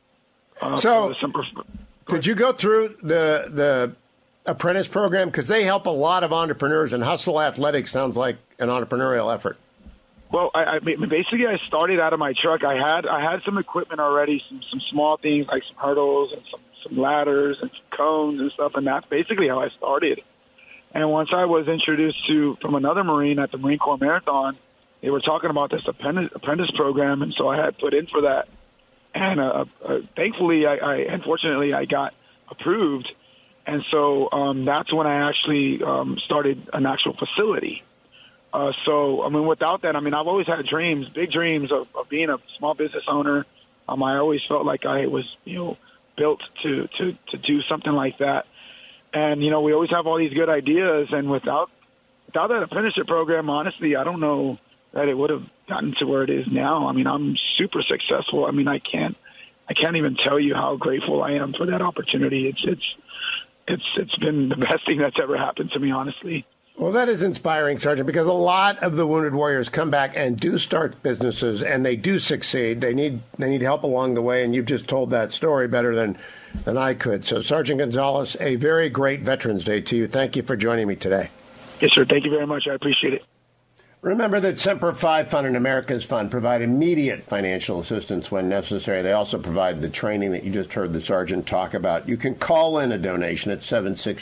Did you go through the apprentice program? Because they help a lot of entrepreneurs, and Hustle Athletics sounds like an entrepreneurial effort. Well, I started out of my truck. I had some equipment already, some small things like some hurdles and some ladders and some cones and stuff, and that's basically how I started. And once I was introduced from another Marine at the Marine Corps Marathon, they were talking about this apprentice program, and so I had put in for that. And thankfully, unfortunately, I got approved. And so that's when I actually started an actual facility. Without that, I've always had big dreams of being a small business owner. I always felt like I was, built to do something like that. And, we always have all these good ideas. And without that apprenticeship program, honestly, I don't know that it would have gotten to where it is now. I'm super successful. I can't even tell you how grateful I am for that opportunity. It's been the best thing that's ever happened to me, honestly. Well, that is inspiring, Sergeant, because a lot of the wounded warriors come back and do start businesses, and they do succeed. They need help along the way, and you've just told that story better than I could. So, Sergeant Gonzalez, a very great Veterans Day to you. Thank you for joining me today. Yes, sir. Thank you very much. I appreciate it. Remember that Semper Fi Fund and America's Fund provide immediate financial assistance when necessary. They also provide the training that you just heard the Sergeant talk about. You can call in a donation at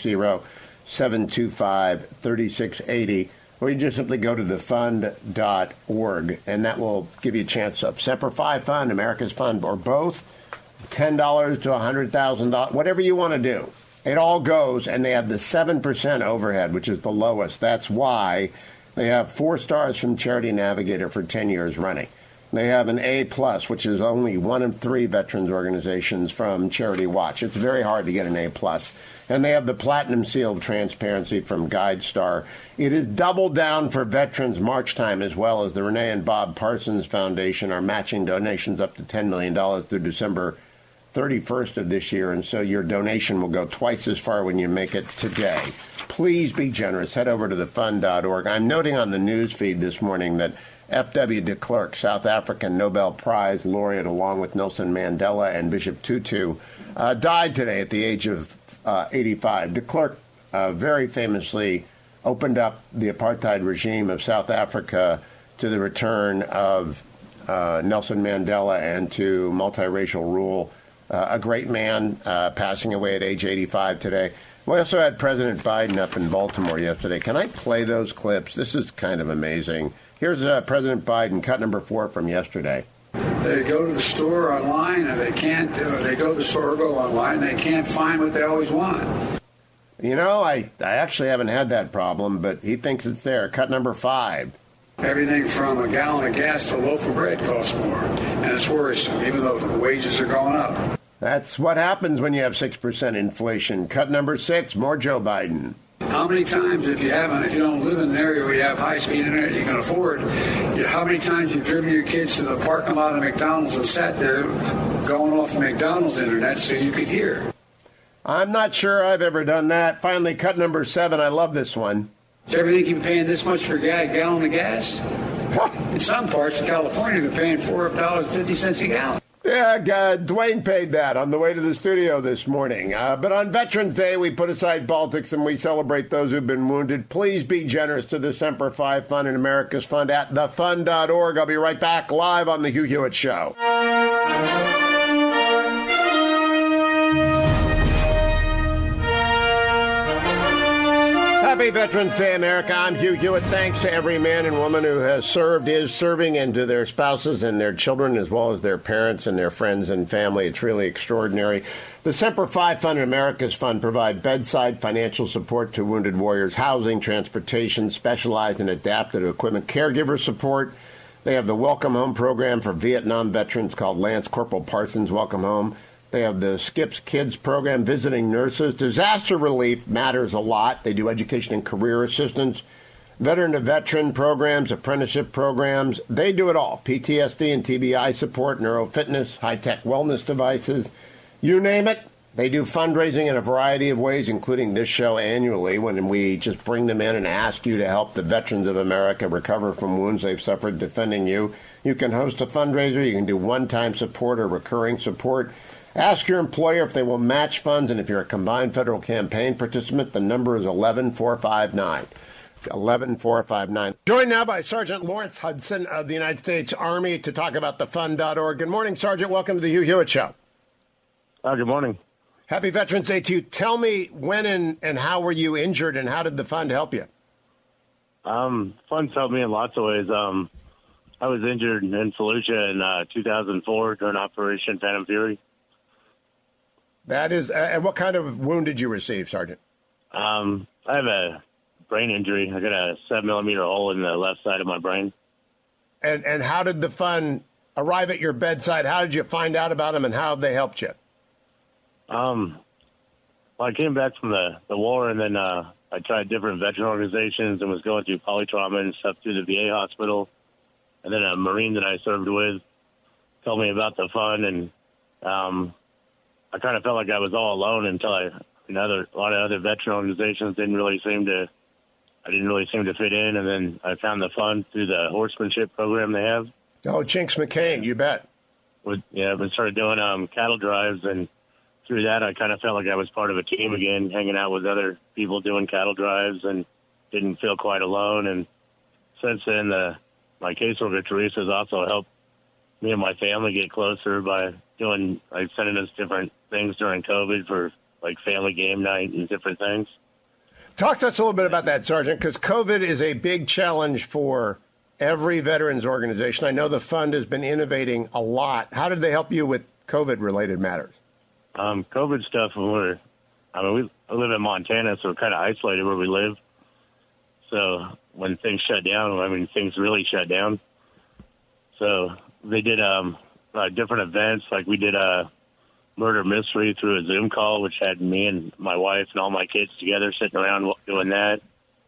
760-725-3680, or you just simply go to thefund.org, and that will give you a chance of Semper Fi Fund, America's Fund, or both, $10 to $100,000, whatever you want to do. It all goes, and they have the 7% overhead, which is the lowest. That's why they have 4 stars from Charity Navigator for 10 years running. They have an A+, which is only 1 of 3 veterans organizations from Charity Watch. It's very hard to get an A+. And they have the Platinum Seal of Transparency from GuideStar. It is double down for Veterans March Time, as well as the Renee and Bob Parsons Foundation are matching donations up to $10 million through December 31st of this year. And so your donation will go twice as far when you make it today. Please be generous. Head over to thefund.org. I'm noting on the news feed this morning that F.W. de Klerk, South African Nobel Prize laureate, along with Nelson Mandela and Bishop Tutu, died today at the age of 85. De Klerk very famously opened up the apartheid regime of South Africa to the return of Nelson Mandela and to multiracial rule. A great man passing away at age 85 today. We also had President Biden up in Baltimore yesterday. Can I play those clips? This is kind of amazing. Here's President Biden, cut number 4 from yesterday. They go to the store online, and they can't. They go to the store or go online, they can't find what they always want. I actually haven't had that problem, but he thinks it's there. Cut number 5. Everything from a gallon of gas to a loaf of bread costs more, and it's worrisome, even though the wages are going up. That's what happens when you have 6% inflation. Cut number 6, more Joe Biden. How many times, if you don't live in an area where you have high-speed internet you can afford, how many times you've driven your kids to the parking lot of McDonald's and sat there going off the McDonald's internet so you could hear? I'm not sure I've ever done that. Finally, cut number 7. I love this one. Do you ever think you're paying this much for a gallon of gas? In some parts of California, they're paying $4.50 a gallon. Yeah, Dwayne paid that on the way to the studio this morning. But on Veterans Day, we put aside politics and we celebrate those who've been wounded. Please be generous to the Semper Fi Fund and America's Fund at thefund.org. I'll be right back live on The Hugh Hewitt Show. Happy Veterans Day, America. I'm Hugh Hewitt. Thanks to every man and woman who has served, is serving, and to their spouses and their children, as well as their parents and their friends and family. It's really extraordinary. The Semper Fi Fund and America's Fund provide bedside financial support to wounded warriors, housing, transportation, specialized and adapted equipment, caregiver support. They have the Welcome Home program for Vietnam veterans called Lance Corporal Parsons Welcome Home. They have the Skips Kids program, visiting nurses. Disaster relief matters a lot. They do education and career assistance, veteran-to-veteran programs, apprenticeship programs. They do it all. PTSD and TBI support, neurofitness, high-tech wellness devices. You name it. They do fundraising in a variety of ways, including this show annually, when we just bring them in and ask you to help the veterans of America recover from wounds they've suffered defending you. You can host a fundraiser. You can do one-time support or recurring support. Ask your employer if they will match funds, and if you're a combined federal campaign participant, the number is 11459. 11459. Joined now by Sergeant Lawrence Hudson of the United States Army to talk about thefund.org. Good morning, Sergeant. Welcome to the Hugh Hewitt Show. Good morning. Happy Veterans Day to you. Tell me when and how were you injured, and how did the fund help you? Fund's helped me in lots of ways. I was injured in Fallujah in 2004 during Operation Phantom Fury. That is, and what kind of wound did you receive, Sergeant? I have a brain injury. I got a 7-millimeter hole in the left side of my brain. And how did the fund arrive at your bedside? How did you find out about them, and how have they helped you? Well, I came back from the war, and then I tried different veteran organizations and was going through polytrauma and stuff through the VA hospital. And then a Marine that I served with told me about the fund, and I kind of felt like I was all alone until a lot of other veteran organizations didn't really seem to fit in. And then I found the fund through the horsemanship program they have. Oh, Chinks McCain, you bet. We started doing cattle drives, and through that I kind of felt like I was part of a team again, hanging out with other people doing cattle drives, and didn't feel quite alone. And since then, my caseworker Teresa has also helped me and my family get closer by sending us different things during COVID for like family game night and different things. Talk to us a little bit about that, Sergeant, because COVID is a big challenge for every veterans organization. I know the fund has been innovating a lot. How did they help you with COVID-related matters? COVID stuff, we live in Montana, so we're kind of isolated where we live. So when things shut down, things really shut down. So they did different events, like we did a murder mystery through a Zoom call, which had me and my wife and all my kids together sitting around doing that.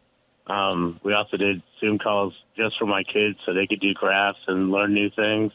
We also did Zoom calls just for my kids so they could do crafts and learn new things.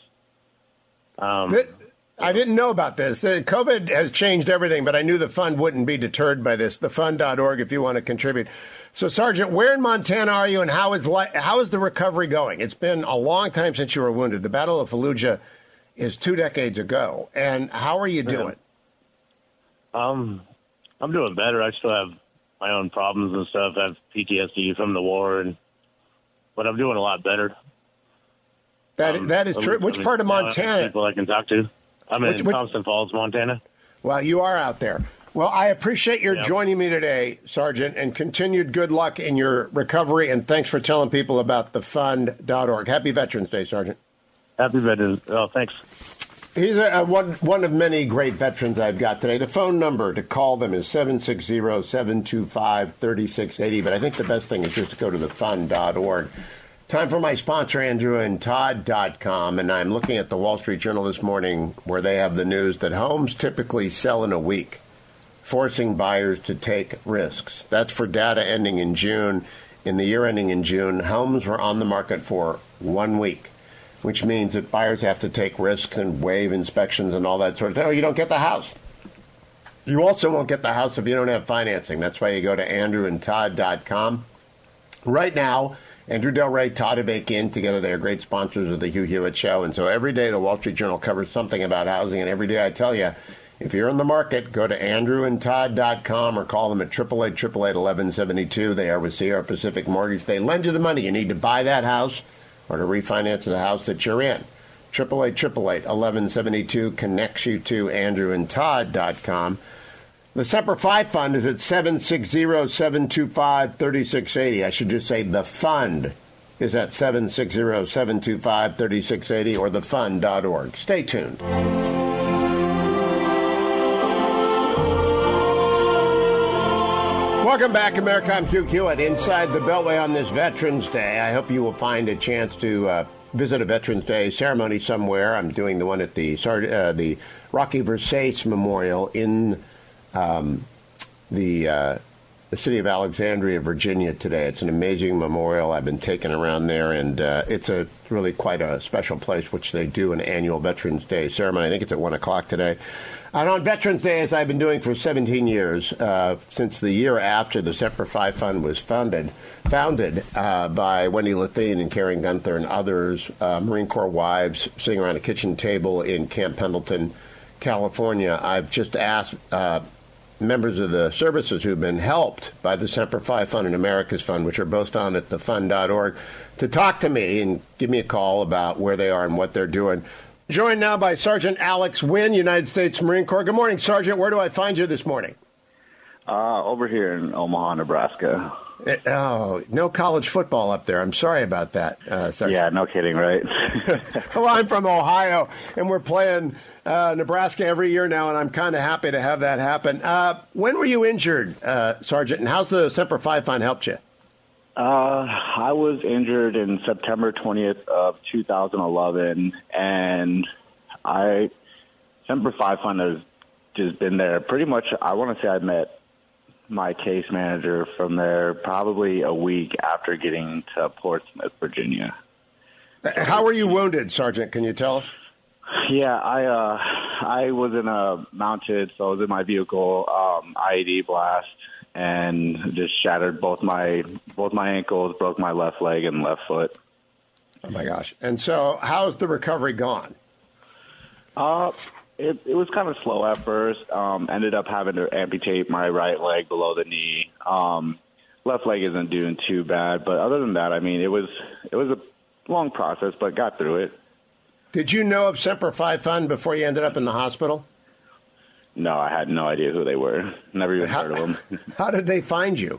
I didn't know about this. COVID has changed everything, but I knew the fund wouldn't be deterred by this. Thefund.org if you want to contribute. So, Sergeant, where in Montana are you, and how is the recovery going? It's been a long time since you were wounded. The Battle of Fallujah is 2 decades ago. And how are you doing? I'm doing better. I still have my own problems and stuff. I have PTSD from the war, but I'm doing a lot better. That is true. Which part of Montana? People I can talk to. I'm in Thompson Falls, Montana. Well, you are out there. Well, I appreciate your joining me today, Sergeant, and continued good luck in your recovery, and thanks for telling people about thefund.org. Happy Veterans Day, Sergeant. Happy Veterans. Oh, thanks. He's one of many great veterans I've got today. The phone number to call them is 760-725-3680, but I think the best thing is just to go to thefund.org. Time for my sponsor, AndrewandTodd.com, and I'm looking at the Wall Street Journal this morning where they have the news that homes typically sell in a week. forcing buyers to take risks. That's for data ending in June. In the year ending in June, homes were on the market for 1 week, which means that buyers have to take risks and waive inspections and all that sort of thing. Oh, you don't get the house. You also won't get the house if you don't have financing. That's why you go to andrewandtodd.com. Right now, Andrew Del Rey, Todd Avakian, together they are great sponsors of the Hugh Hewitt Show. And so every day the Wall Street Journal covers something about housing. And every day I tell you, if you're in the market, go to andrewandtodd.com or call them at 888-888-1172. They are with Sierra Pacific Mortgage. They lend you the money you need to buy that house or to refinance the house that you're in. 888-888-1172 connects you to andrewandtodd.com. The Semper Fi Fund is at 760-725-3680. I should just say the fund is at 760-725-3680 or thefund.org. Stay tuned. Welcome back, America. I'm Hugh Hewitt inside the Beltway on this Veterans Day. I hope you will find a chance to visit a Veterans Day ceremony somewhere. I'm doing the one at the Rocky Versace Memorial in the city of Alexandria, Virginia today. It's an amazing memorial. I've been taken around there, and it's really quite a special place, which they do an annual Veterans Day ceremony. I think it's at 1 o'clock today. And on Veterans Day, as I've been doing for 17 years, since the year after the Semper Fi Fund was founded by Wendy Lethine and Karen Gunther and others, Marine Corps wives sitting around a kitchen table in Camp Pendleton, California, I've just asked members of the services who've been helped by the Semper Fi Fund and America's Fund, which are both found at thefund.org, to talk to me and give me a call about where they are and what they're doing. Joined now by Sergeant Alex Wynn, United States Marine Corps. Good morning, Sergeant. Where do I find you this morning? Over here in Omaha, Nebraska. No college football up there. I'm sorry about that, Sergeant. Yeah, no kidding, right? Well, I'm from Ohio, and we're playing Nebraska every year now, and I'm kind of happy to have that happen. When were you injured, Sergeant, and how's the Semper Fi Fund helped you? I was injured in September 20th of 2011, and Semper Fi Fund has just been there pretty much. I want to say I met my case manager from there probably a week after getting to Portsmouth, Virginia. How were you wounded, Sergeant? Can you tell us? Yeah, I was in a mounted, so I was in my vehicle, IED blast, and just shattered both my ankles, broke my left leg and left foot. Oh my gosh! And so, how's the recovery gone? It was kind of slow at first. Ended up having to amputate my right leg below the knee. Left leg isn't doing too bad, but other than that, I mean, it was a long process, but got through it. Did you know of Semper Fi Fund before you ended up in the hospital? No, I had no idea who they were. Never even heard of them. How did they find you?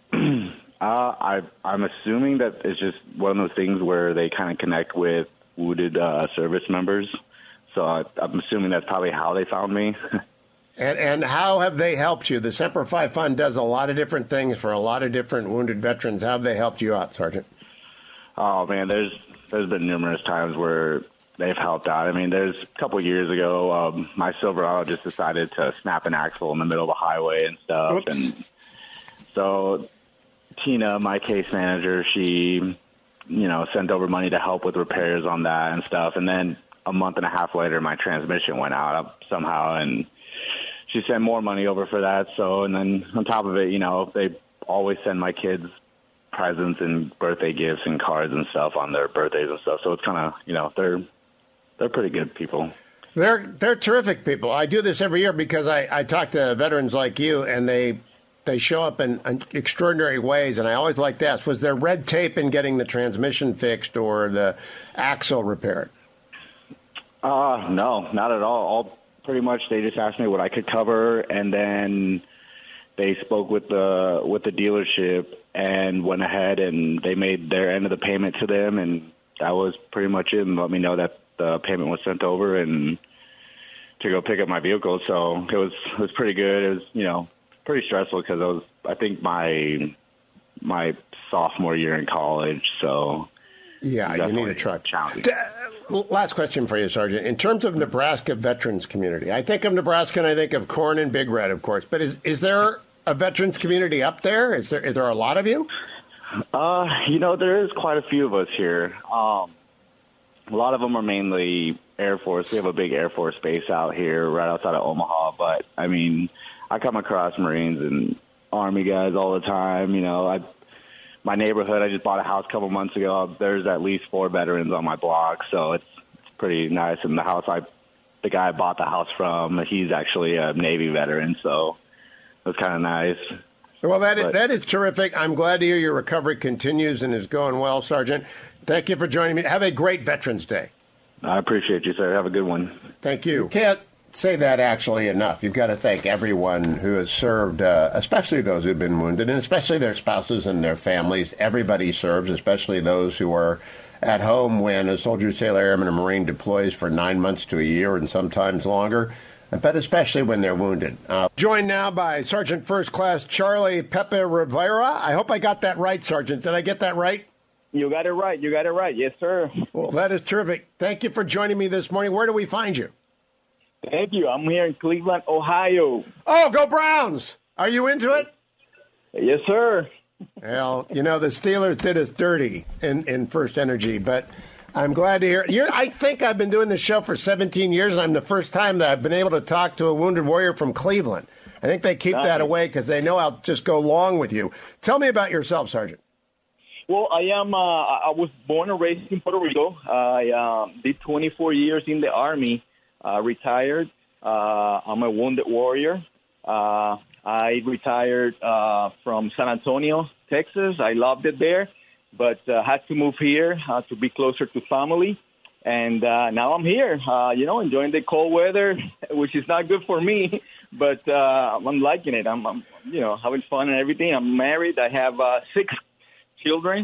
I'm assuming that it's just one of those things where they kind of connect with wounded service members. So I'm assuming that's probably how they found me. And how have they helped you? The Semper Fi Fund does a lot of different things for a lot of different wounded veterans. How have they helped you out, Sergeant? Oh, man, there's been numerous times where they've helped out. I mean, there's a couple of years ago, my Silverado just decided to snap an axle in the middle of the highway and stuff. Oops. And so Tina, my case manager, she, sent over money to help with repairs on that and stuff. And then a month and a half later, my transmission went out somehow, and she sent more money over for that. So, and then on top of it, they always send my kids presents and birthday gifts and cards and stuff on their birthdays and stuff. So it's kind of, they're pretty good people. They're terrific people. I do this every year because I talk to veterans like you, and they show up in extraordinary ways. And I always like to ask, was there red tape in getting the transmission fixed or the axle repaired? No, not at all. Pretty much they just asked me what I could cover, and then they spoke with the dealership and went ahead and they made their end of the payment to them, and that was pretty much it, and let me know that the payment was sent over and to go pick up my vehicle. So it was pretty good. It was, pretty stressful because I was, I think, my sophomore year in college. So Yeah, you need a truck. Last question for you, Sergeant. In terms of Nebraska veterans community, I think of Nebraska and I think of corn and Big Red, of course. But is there a veterans community up there? Is there a lot of you? There is quite a few of us here. A lot of them are mainly Air Force. We have a big Air Force base out here right outside of Omaha. But, I mean, I come across Marines and Army guys all the time. My neighborhood, I just bought a house a couple months ago. There's at least 4 veterans on my block, so it's pretty nice. And the guy I bought the house from, he's actually a Navy veteran, so it was kind of nice. Well, that is terrific. I'm glad to hear your recovery continues and is going well, Sergeant. Thank you for joining me. Have a great Veterans Day. I appreciate you, sir. Have a good one. Thank you. Can't say that actually enough. You've got to thank everyone who has served, especially those who've been wounded, and especially their spouses and their families. Everybody serves, especially those who are at home when a soldier, sailor, airman, or Marine deploys for 9 months to a year and sometimes longer, but especially when they're wounded. Joined now by Sergeant First Class Charlie Pepe Rivera. I hope I got that right, Sergeant. Did I get that right? You got it right. Yes, sir. Well, that is terrific. Thank you for joining me this morning. Where do we find you? Thank you. I'm here in Cleveland, Ohio. Oh, go Browns! Are you into it? Yes, sir. Well, the Steelers did us dirty in First Energy, but I'm glad to hear. I think I've been doing this show for 17 years, and I'm the first time that I've been able to talk to a wounded warrior from Cleveland. I think they keep that away because they know I'll just go along with you. Tell me about yourself, Sergeant. Well, I was born and raised in Puerto Rico. I did 24 years in the Army. Retired. I'm a wounded warrior. I retired from San Antonio, Texas. I loved it there, but had to move here to be closer to family. And now I'm here, enjoying the cold weather, which is not good for me, but I'm liking it. I'm having fun and everything. I'm married. I have 6 children.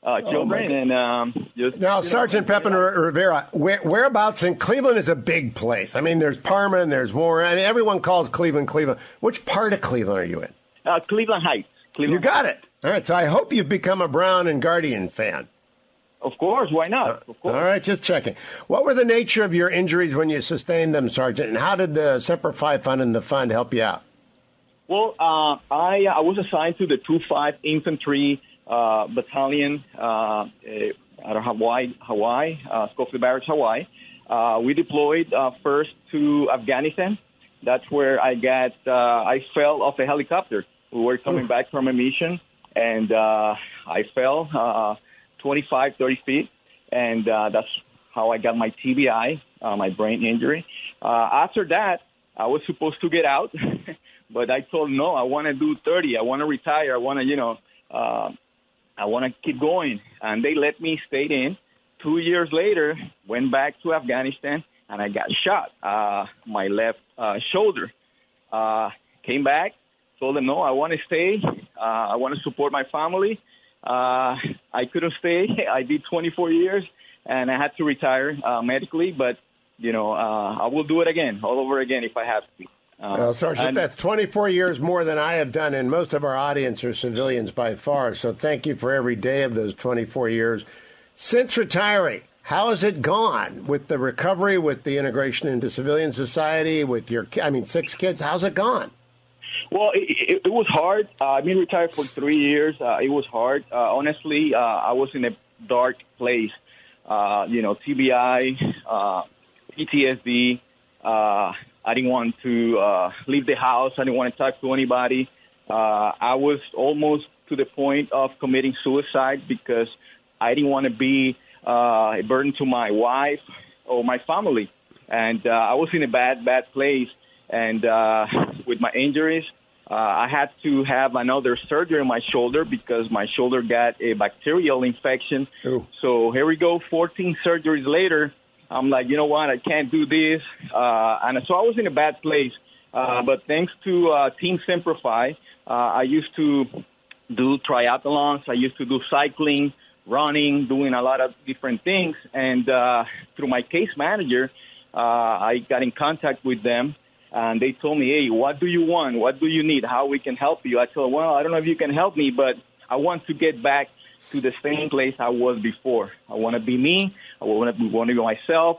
Now, Sergeant Pepe Rivera, whereabouts in Cleveland is a big place. I mean, there's Parma and there's Warren. I mean, everyone calls Cleveland. Which part of Cleveland are you in? Cleveland Heights. You got it. All right, so I hope you've become a Brown and Guardian fan. Of course, why not? Of course. All right, just checking. What were the nature of your injuries when you sustained them, Sergeant, and how did the Semper Fi Fund and the fund help you out? Well, I was assigned to the 2-5 Infantry Battalion out of Hawaii, Schofield Barracks, Hawaii. We deployed first to Afghanistan. That's where I fell off a helicopter. We were coming back from a mission, and I fell 25, 30 feet, and that's how I got my TBI, my brain injury. After that, I was supposed to get out, but I told them, no, I want to do 30. I want to retire. I want to, I want to keep going. And they let me stay in. 2 years later, went back to Afghanistan, and I got shot, my left shoulder. Came back, told them, no, I want to stay. I want to support my family. I couldn't stay. I did 24 years, and I had to retire medically. But, I will do it again, all over again if I have to. Well, Sergeant, that's 24 years more than I have done, and most of our audience are civilians by far. So thank you for every day of those 24 years. Since retiring, how has it gone with the recovery, with the integration into civilian society, with your, 6 kids? How's it gone? Well, it was hard. I've been retired for 3 years. It was hard. Honestly, I was in a dark place. TBI, PTSD. I didn't want to leave the house. I didn't want to talk to anybody. I was almost to the point of committing suicide because I didn't want to be a burden to my wife or my family. And I was in a bad place. And with my injuries, I had to have another surgery on my shoulder because my shoulder got a bacterial infection. Ooh. So here we go, 14 surgeries later. I'm like, you know what, I can't do this. And so I was in a bad place. But thanks to Team Semper Fi, I used to do triathlons. I used to do cycling, running, doing a lot of different things. And through my case manager, I got in contact with them. And they told me, hey, what do you want? What do you need? How we can help you? I told them, well, I don't know if you can help me, but I want to get back to the same place I was before. I want to be me. I want to be myself.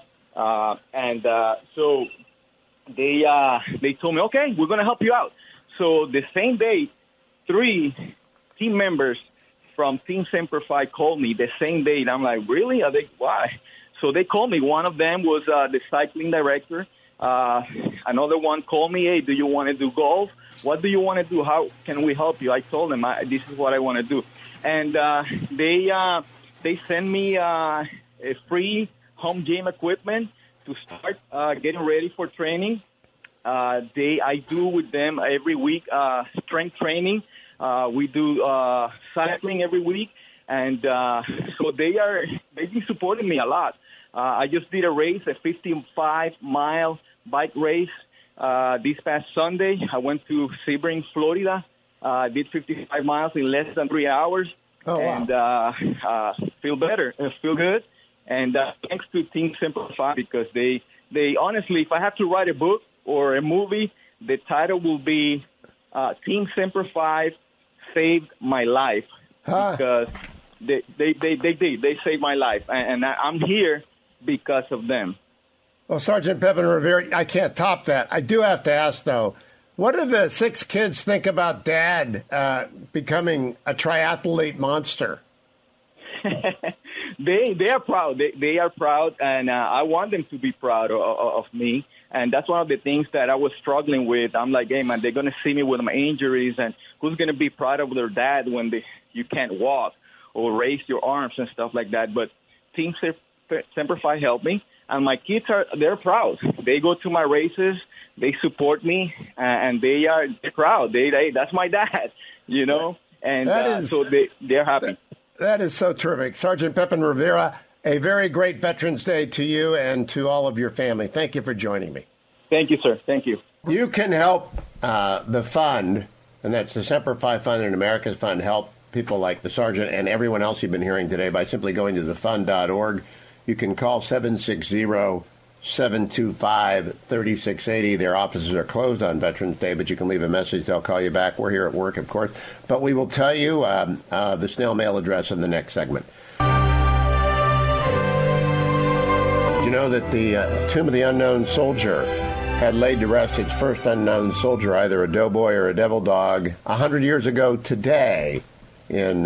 So they told me, okay, we're going to help you out. So the same day, 3 team members from Team Semper Fi called me the same day. And I'm like, really? Why? So they called me. One of them was the cycling director. Another one called me, hey, do you want to do golf? What do you want to do? How can we help you? I told them, this is what I want to do. And they send me a free home gym equipment to start getting ready for training. I do with them every week strength training. We do cycling every week. And so they've been supporting me a lot. I just did a race, a 55-mile bike race this past Sunday. I went to Sebring, Florida. Did 55 miles in less than 3 hours. Oh, wow. And feel better, feel good. And thanks to Team Semper Fi, because they honestly, if I have to write a book or a movie, the title will be Team Semper Fi Saved My Life. Because they did. They saved my life. And I'm here because of them. Well, Sergeant Pepin Rivera, I can't top that. I do have to ask, though, what do the 6 kids think about Dad becoming a triathlete monster? They are proud. They are proud, and I want them to be proud of me. And that's one of the things that I was struggling with. I'm like, hey, man, they're going to see me with my injuries, and who's going to be proud of their dad when you can't walk or raise your arms and stuff like that? But Team Semper Fi helped me, and my kids they're proud. They go to my races, they support me, and they're proud. That's my dad, you know, and so they're happy. That is so terrific. Sergeant Pepin Rivera, a very great Veterans Day to you and to all of your family. Thank you for joining me. Thank you, sir. Thank you. You can help the fund, and that's the Semper Fi Fund and America's Fund, help people like the Sergeant and everyone else you've been hearing today by simply going to thefund.org. You can call 760-725-3680. Their offices are closed on Veterans Day, but you can leave a message. They'll call you back. We're here at work, of course. But we will tell you the snail mail address in the next segment. Did you know that the Tomb of the Unknown Soldier had laid to rest its first unknown soldier, either a doughboy or a devil dog, 100 years ago today in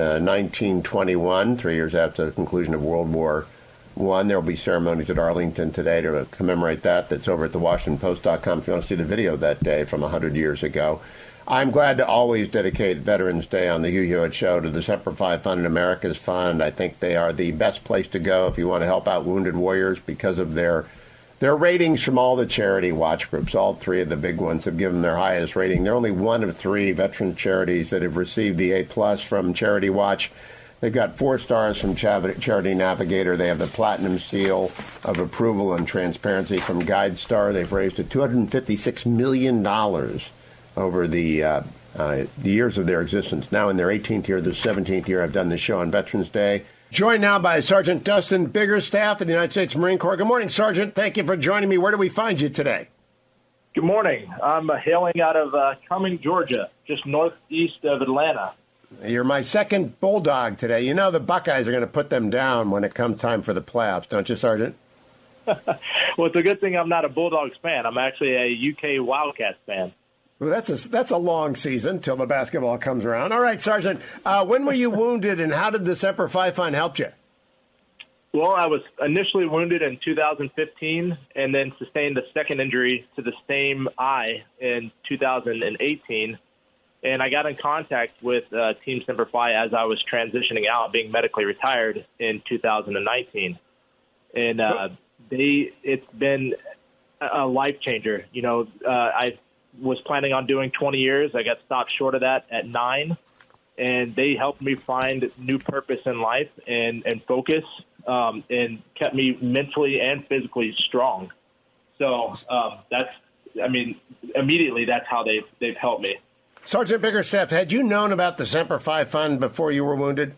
1921, 3 years after the conclusion of World War I. There will be ceremonies at Arlington today to commemorate that. That's over at thewashingtonpost.com if you want to see the video of that day from 100 years ago. I'm glad to always dedicate Veterans Day on the Hugh Hewitt Show to the Semper Fi Fund and America's Fund. I think they are the best place to go if you want to help out wounded warriors because of their ratings from all the charity watch groups. All 3 of the big ones have given their highest rating. They're only one of 3 veteran charities that have received the A+ from Charity Watch. They've got 4 stars from Charity Navigator. They have the Platinum Seal of Approval and Transparency from GuideStar. They've raised $256 million over the years of their existence. Now in their 18th year, their 17th year, I've done this show on Veterans Day. Joined now by Sergeant Dustin Biggerstaff of the United States Marine Corps. Good morning, Sergeant. Thank you for joining me. Where do we find you today? Good morning. I'm hailing out of Cumming, Georgia, just northeast of Atlanta. You're my second Bulldog today. You know the Buckeyes are going to put them down when it comes time for the playoffs, don't you, Sergeant? Well, it's a good thing I'm not a Bulldogs fan. I'm actually a UK Wildcats fan. Well, that's a long season till the basketball comes around. All right, Sergeant, when were you wounded, and how did the Semper Fi Fund help you? Well, I was initially wounded in 2015 and then sustained a second injury to the same eye in 2018. And I got in contact with Team Semper Fi as I was transitioning out, being medically retired in 2019. And it's been a life changer. You know, I was planning on doing 20 years. I got stopped short of that at 9. And they helped me find new purpose in life and focus, and kept me mentally and physically strong. So immediately that's how they've helped me. Sergeant Biggerstaff, had you known about the Semper Fi Fund before you were wounded?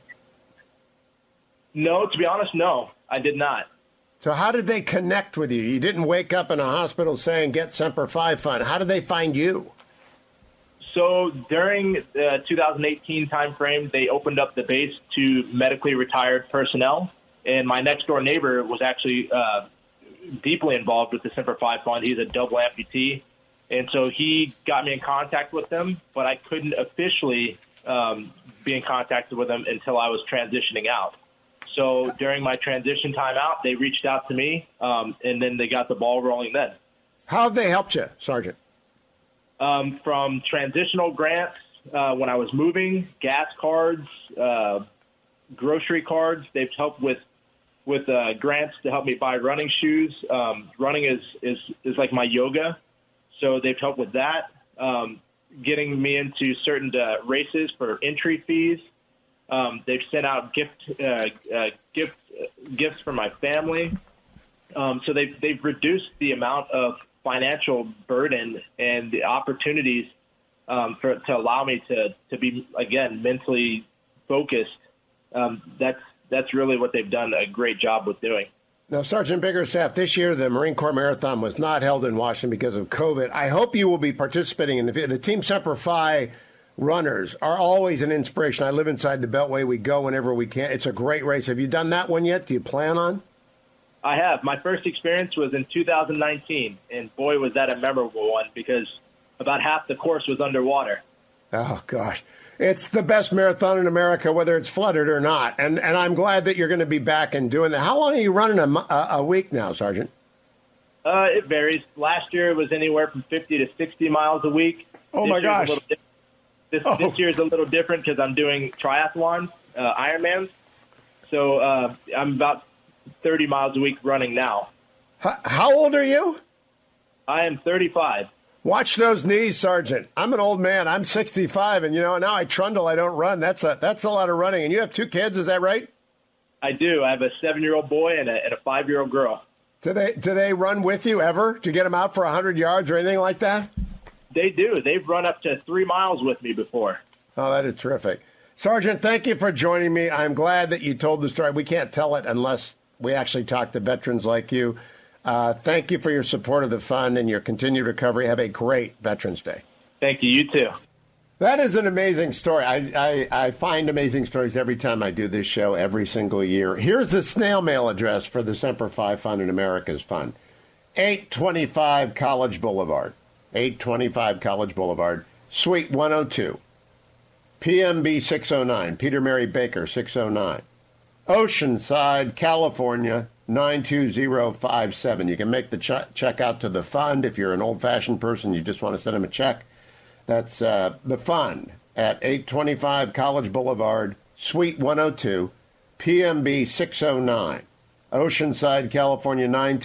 No, to be honest, no, I did not. So how did they connect with you? You didn't wake up in a hospital saying, get Semper Fi Fund. How did they find you? So during the 2018 timeframe, they opened up the base to medically retired personnel, and my next door neighbor was actually deeply involved with the Semper Fi Fund. He's a double amputee, and so he got me in contact with them, but I couldn't officially be in contact with them until I was transitioning out. So during my transition time out, they reached out to me, and then they got the ball rolling then. How have they helped you, Sergeant? From transitional grants when I was moving, gas cards, grocery cards. They've helped with grants to help me buy running shoes. Running is like my yoga, so they've helped with that. Getting me into certain races for entry fees. They've sent out gifts for my family. So they've reduced the amount of financial burden and the opportunities to allow me to be, again, mentally focused. That's really what they've done a great job with doing. Now, Sergeant Biggerstaff, this year the Marine Corps Marathon was not held in Washington because of COVID. I hope you will be participating in the Team Semper Fi runners are always an inspiration. I live inside the Beltway. We go whenever we can. It's a great race. Have you done that one yet? Do you plan on? I have. My first experience was in 2019, and boy, was that a memorable one because about half the course was underwater. Oh, gosh. It's the best marathon in America, whether it's flooded or not. And I'm glad that you're going to be back and doing that. How long are you running a week now, Sergeant? It varies. Last year it was anywhere from 50 to 60 miles a week. Oh, my gosh. This year is a little different because I'm doing triathlons, Ironmans. So I'm about 30 miles a week running now. How old are you? I am 35. Watch those knees, Sergeant. I'm an old man. I'm 65, and, now I trundle. I don't run. That's a lot of running. And you have 2 kids, is that right? I do. I have a 7-year-old boy and a 5-year-old girl. Do they run with you ever? Do you get them out for 100 yards or anything like that? They do. They've run up to 3 miles with me before. Oh, that is terrific. Sergeant, thank you for joining me. I'm glad that you told the story. We can't tell it unless we actually talk to veterans like you. Thank you for your support of the fund and your continued recovery. Have a great Veterans Day. Thank you. You too. That is an amazing story. I find amazing stories every time I do this show every single year. Here's the snail mail address for the Semper Fi Fund and America's Fund. 825 College Boulevard. 825 College Boulevard, Suite 102. PMB 609. Peter Mary Baker 609. Oceanside, California 92057. You can make the check out to the fund. If you're an old-fashioned person, you just want to send them a check. That's the fund at 825 College Boulevard, Suite 102, PMB 609, Oceanside, California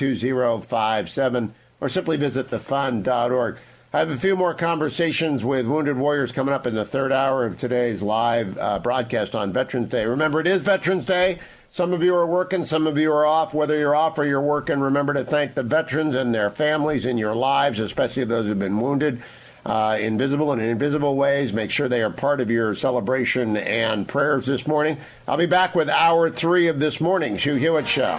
92057, or simply visit thefund.org. I have a few more conversations with Wounded Warriors coming up in the third hour of today's live broadcast on Veterans Day. Remember, it is Veterans Day. Some of you are working, some of you are off. Whether you're off or you're working, remember to thank the veterans and their families in your lives, especially those who have been wounded in visible and invisible ways. Make sure they are part of your celebration and prayers this morning. I'll be back with Hour 3 of this morning's Hugh Hewitt Show.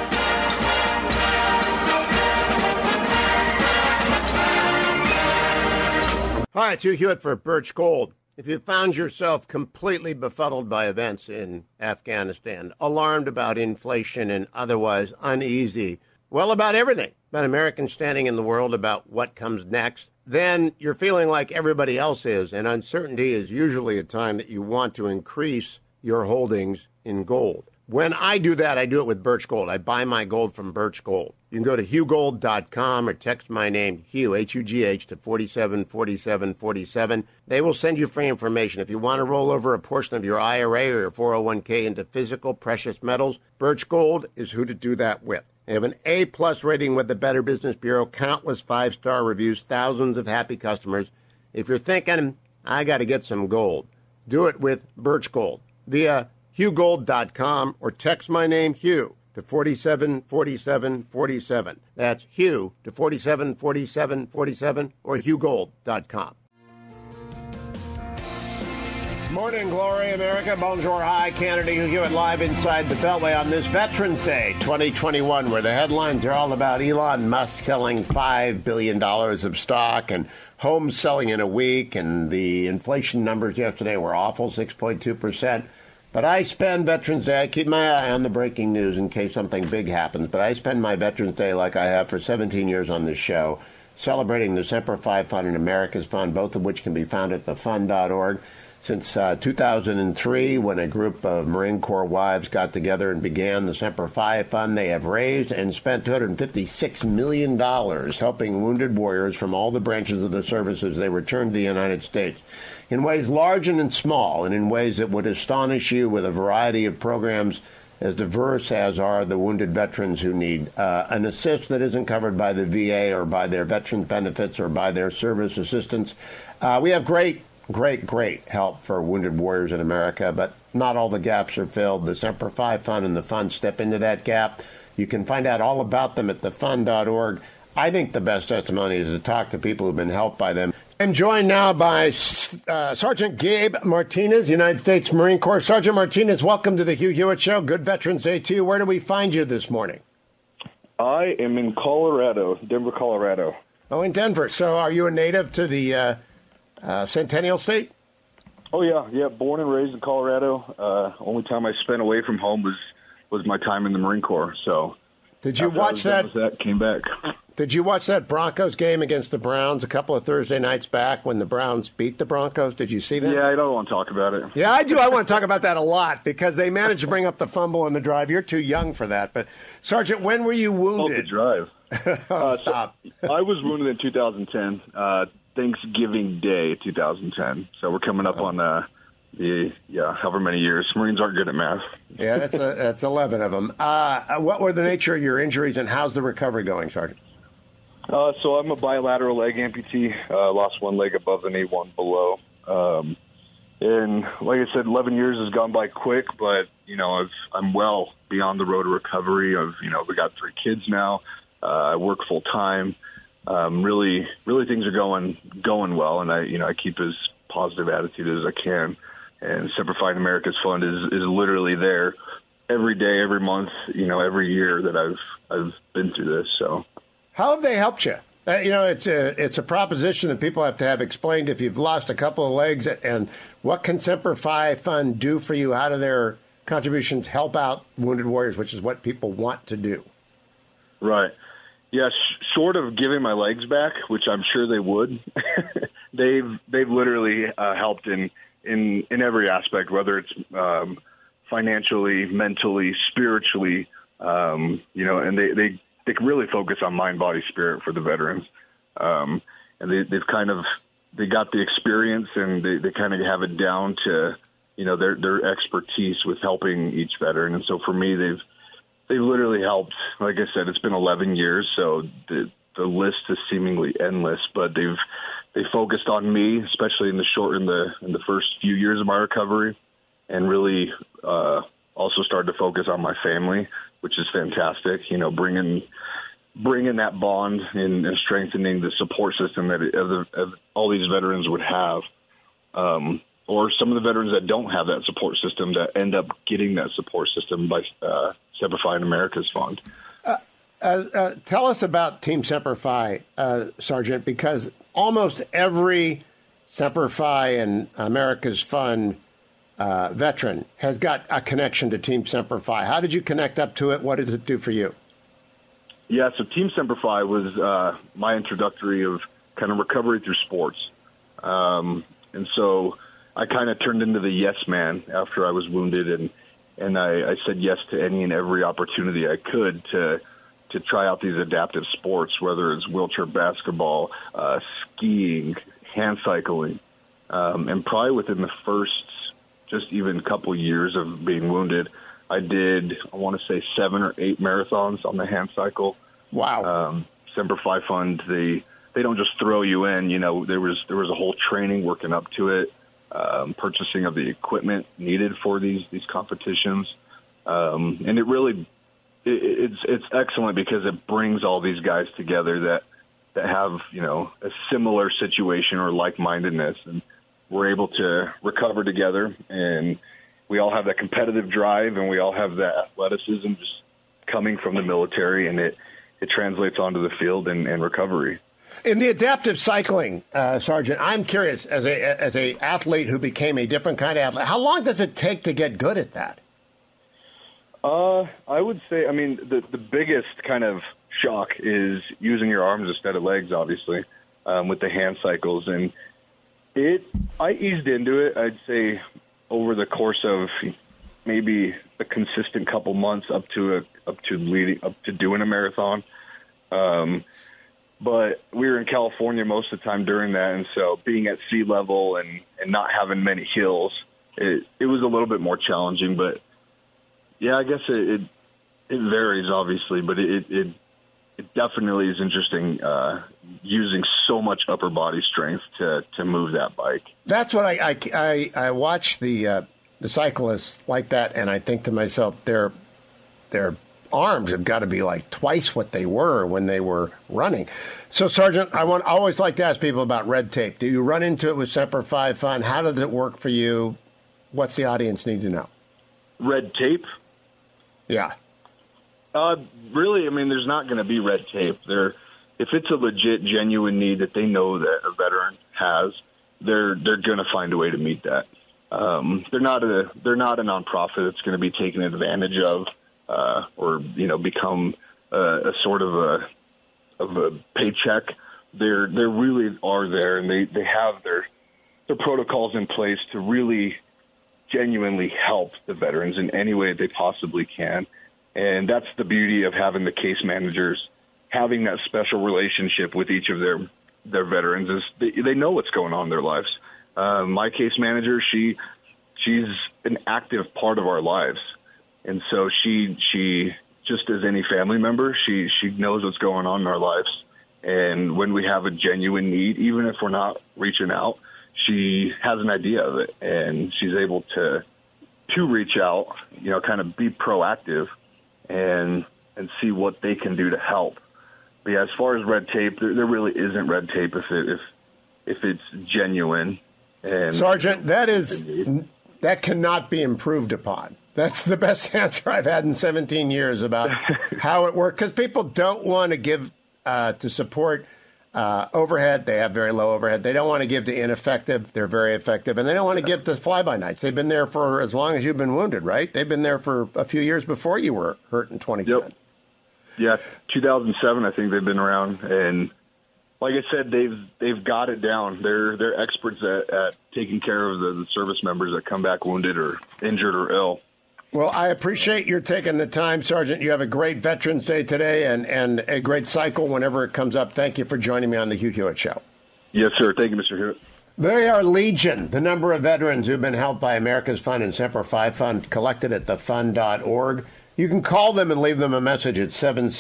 Hi, it's Hugh Hewitt for Birch Gold. If you found yourself completely befuddled by events in Afghanistan, alarmed about inflation and otherwise uneasy, well, about everything, about Americans standing in the world, about what comes next, then you're feeling like everybody else is, and uncertainty is usually a time that you want to increase your holdings in gold. When I do that, I do it with Birch Gold. I buy my gold from Birch Gold. You can go to HughGold.com or text my name, Hugh, H-U-G-H, to 474747. They will send you free information. If you want to roll over a portion of your IRA or your 401k into physical precious metals, Birch Gold is who to do that with. They have an A-plus rating with the Better Business Bureau, countless 5-star reviews, thousands of happy customers. If you're thinking, I got to get some gold, do it with Birch Gold via HughGold.com or text my name, Hugh, to 474747. That's Hugh to 474747 or HughGold.com. Morning, Glory, America. Bonjour, hi, Canada. You hear it live inside the Beltway on this Veterans Day 2021, where the headlines are all about Elon Musk selling $5 billion of stock and homes selling in a week. And the inflation numbers yesterday were awful, 6.2%. But I spend Veterans Day, I keep my eye on the breaking news in case something big happens. But I spend my Veterans Day like I have for 17 years on this show, celebrating the Semper Fi Fund and America's Fund, both of which can be found at thefund.org. Since 2003, when a group of Marine Corps wives got together and began the Semper Fi Fund, they have raised and spent $256 million helping wounded warriors from all the branches of the service as they return to the United States, in ways large and small, and in ways that would astonish you, with a variety of programs as diverse as are the wounded veterans who need an assist that isn't covered by the VA or by their veterans benefits or by their service assistance. We have great help for wounded warriors in America, but not all the gaps are filled. The Semper Fi Fund and the Fund step into that gap. You can find out all about them at thefund.org. I think the best testimony is to talk to people who've been helped by them. I'm joined now by Sergeant Gabe Martinez, United States Marine Corps. Sergeant Martinez, welcome to the Hugh Hewitt Show. Good Veterans Day to you. Where do we find you this morning? I am in Colorado, Denver, Colorado. Oh, in Denver. So are you a native to the Centennial State? Oh, yeah. Born and raised in Colorado. Only time I spent away from home was my time in the Marine Corps. So, did you watch that? Came back. Did you watch that Broncos game against the Browns a couple of Thursday nights back when the Browns beat the Broncos? Did you see that? Yeah, I don't want to talk about it. Yeah, I do. I want to talk about that a lot because they managed to bring up the fumble in the drive. You're too young for that. But, Sergeant, when were you wounded? Oh, the drive. Stop. So I was wounded in 2010. Thanksgiving Day 2010. So we're coming up on however many years. Marines aren't good at math. Yeah, that's 11 of them. What were the nature of your injuries, and how's the recovery going, Sergeant? So I'm a bilateral leg amputee. Lost one leg above the knee, one below. And like I said, 11 years has gone by quick, but I'm well beyond the road to recovery. We got 3 kids now. I work full time. Really things are going well, and I keep as positive attitude as I can. And Semper Fi America's Fund is literally there every day, every month, every year that I've been through this. So, how have they helped you? It's a proposition that people have to have explained if you've lost a couple of legs. And what can Semper Fi Fund do for you? How do their contributions help out wounded warriors, which is what people want to do? Right. Yeah, short of giving my legs back, which I'm sure they would, they've literally helped in every aspect, whether it's financially, mentally, spiritually, and they really focus on mind, body, spirit for the veterans, and they got the experience, and they kind of have it down to their expertise with helping each veteran, and so for me they've literally helped. Like I said, it's been 11 years, so the list is seemingly endless. But they focused on me, especially in the first few years of my recovery, and really also started to focus on my family, which is fantastic. Bringing that bond and strengthening the support system that all these veterans would have. Or some of the veterans that don't have that support system that end up getting that support system by Semper Fi America's Fund. Tell us about Team Semper Fi, Sergeant, because almost every Semper Fi and America's Fund veteran has got a connection to Team Semper Fi. How did you connect up to it? What did it do for you? Yeah, so Team Semper Fi was my introductory of kind of recovery through sports. And so I kind of turned into the yes man after I was wounded, and I said yes to any and every opportunity I could to try out these adaptive sports, whether it's wheelchair basketball, skiing, hand cycling. And probably within the first just even couple years of being wounded, I did, I want to say 7 or 8 marathons on the hand cycle. Wow. Semper Fi Fund, they don't just throw you in. There was a whole training working up to it. Purchasing of the equipment needed for these competitions, and it really it's excellent because it brings all these guys together that have a similar situation or like-mindedness, and we're able to recover together, and we all have that competitive drive, and we all have that athleticism just coming from the military, and it translates onto the field and recovery. In the adaptive cycling, Sergeant, I'm curious, as a athlete who became a different kind of athlete, how long does it take to get good at that? I would say, I mean, the biggest kind of shock is using your arms instead of legs, obviously, with the hand cycles. And I eased into it, I'd say, over the course of maybe a consistent couple months up to doing a marathon. But we were in California most of the time during that, and so being at sea level and not having many hills, it was a little bit more challenging. But yeah, I guess it varies, obviously, but it definitely is interesting using so much upper body strength to move that bike. That's what I watch the cyclists like that, and I think to myself, their arms have got to be like twice what they were when they were running. So, Sergeant, I always like to ask people about red tape. Do you run into it with Semper Fi Fund? How does it work for you? What's the audience need to know? Red tape? Yeah. Really, I mean, there's not going to be red tape. If it's a legit, genuine need that they know that a veteran has, they're going to find a way to meet that. They're not a nonprofit that's going to be taken advantage of. Or become a sort of a paycheck. They really are there, and they have their protocols in place to really genuinely help the veterans in any way they possibly can. And that's the beauty of having the case managers, having that special relationship with each of their veterans. Is they know what's going on in their lives. My case manager, she's an active part of our lives. And so she just as any family member, she knows what's going on in our lives. And when we have a genuine need, even if we're not reaching out, she has an idea of it, and she's able to reach out, kind of be proactive and see what they can do to help. But yeah, as far as red tape, there really isn't red tape if it's genuine. And Sergeant, that cannot be improved upon. That's the best answer I've had in 17 years about how it works, because people don't want to give to support overhead. They have very low overhead. They don't want to give to ineffective. They're very effective. And they don't want to give to fly-by-nights. They've been there for as long as you've been wounded, right? They've been there for a few years before you were hurt in 2010. Yep. Yeah, 2007, I think they've been around. And like I said, they've got it down. They're experts at taking care of the service members that come back wounded or injured or ill. Well, I appreciate your taking the time, Sergeant. You have a great Veterans Day today and a great cycle whenever it comes up. Thank you for joining me on the Hugh Hewitt Show. Yes, sir. Thank you, Mr. Hewitt. They are legion, the number of veterans who've been helped by America's Fund and Semper Fi Fund, collected at thefund.org. You can call them and leave them a message at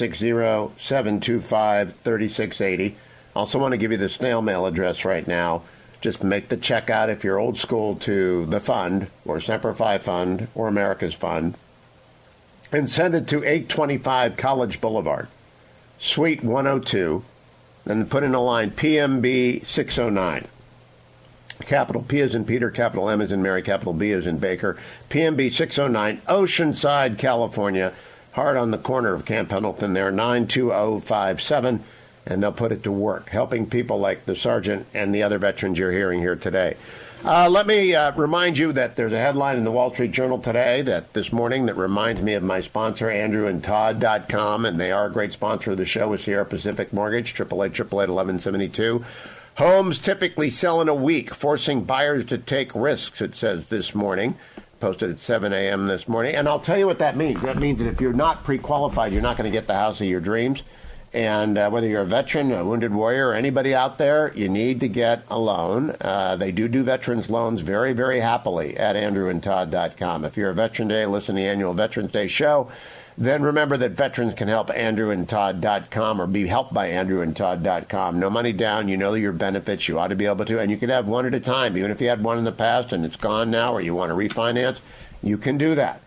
760-725-3680. Also want to give you the snail mail address right now. Just make the check out if you're old school to the Fund or Semper Fi Fund or America's Fund and send it to 825 College Boulevard, Suite 102, and put in a line PMB 609. Capital P as in Peter, capital M as in Mary, capital B as in Baker, PMB 609, Oceanside, California, hard on the corner of Camp Pendleton there, 92057. And they'll put it to work, helping people like the Sergeant and the other veterans you're hearing here today. Let me remind you that there's a headline in the Wall Street Journal today this morning that reminds me of my sponsor, AndrewandTodd.com, and they are a great sponsor of the show with Sierra Pacific Mortgage, 888-888-1172. Homes typically sell in a week, forcing buyers to take risks, it says this morning. Posted at 7 a.m. this morning. And I'll tell you what that means. That means that if you're not pre-qualified, you're not going to get the house of your dreams. And whether you're a veteran, a wounded warrior, or anybody out there, you need to get a loan. They do veterans loans very, very happily at AndrewandTodd.com. If you're a veteran today, listen to the annual Veterans Day show, then remember that veterans can help AndrewandTodd.com or be helped by AndrewandTodd.com. No money down. You know your benefits. You ought to be able to. And you can have one at a time. Even if you had one in the past and it's gone now or you want to refinance, you can do that.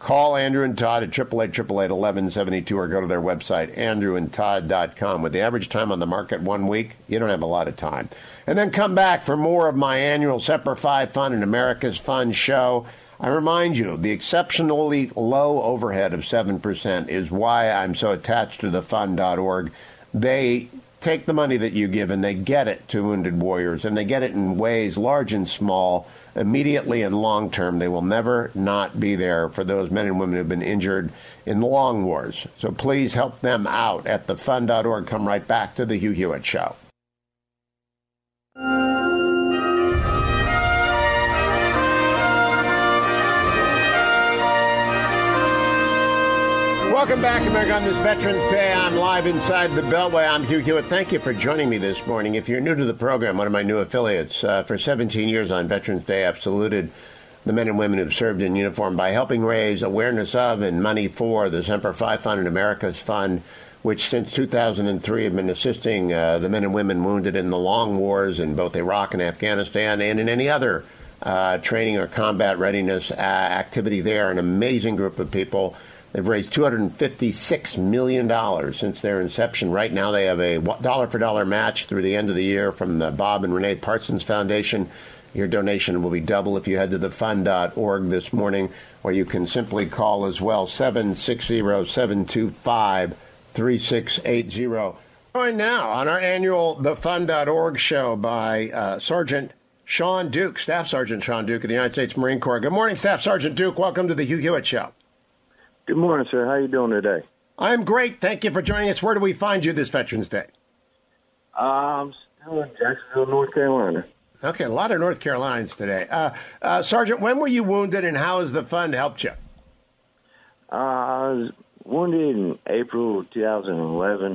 Call Andrew and Todd at 888-888-1172 or go to their website, andrewandtodd.com. With the average time on the market 1 week, you don't have a lot of time. And then come back for more of my annual Semper Fi Fund and America's Fund show. I remind you, the exceptionally low overhead of 7% is why I'm so attached to the fund.org. They take the money that you give and they get it to wounded warriors, and they get it in ways large and small, immediately and long term. They will never not be there for those men and women who have been injured in the long wars. So please help them out at thefund.org. Come right back to the Hugh Hewitt Show. Welcome back, America. On this Veterans Day, I'm live inside the Beltway. I'm Hugh Hewitt. Thank you for joining me this morning. If you're new to the program, one of my new affiliates, for 17 years on Veterans Day, I've saluted the men and women who've served in uniform by helping raise awareness of and money for the Semper Fi Fund and America's Fund, which since 2003 have been assisting the men and women wounded in the long wars in both Iraq and Afghanistan and in any other training or combat readiness activity there. An amazing group of people. They've raised $256 million since their inception. Right now they have a dollar-for-dollar match through the end of the year from the Bob and Renee Parsons Foundation. Your donation will be double if you head to thefund.org this morning, or you can simply call as well, 760-725-3680. Joined now on our annual thefund.org show by Sergeant Sean Duke, Staff Sergeant Sean Duke of the United States Marine Corps. Good morning, Staff Sergeant Duke. Welcome to the Hugh Hewitt Show. Good morning, sir. How are you doing today? I'm great. Thank you for joining us. Where do we find you this Veterans Day? I'm still in Jacksonville, North Carolina. Okay, a lot of North Carolinians today. Sergeant, when were you wounded and how has the fund helped you? I was wounded in April 2011.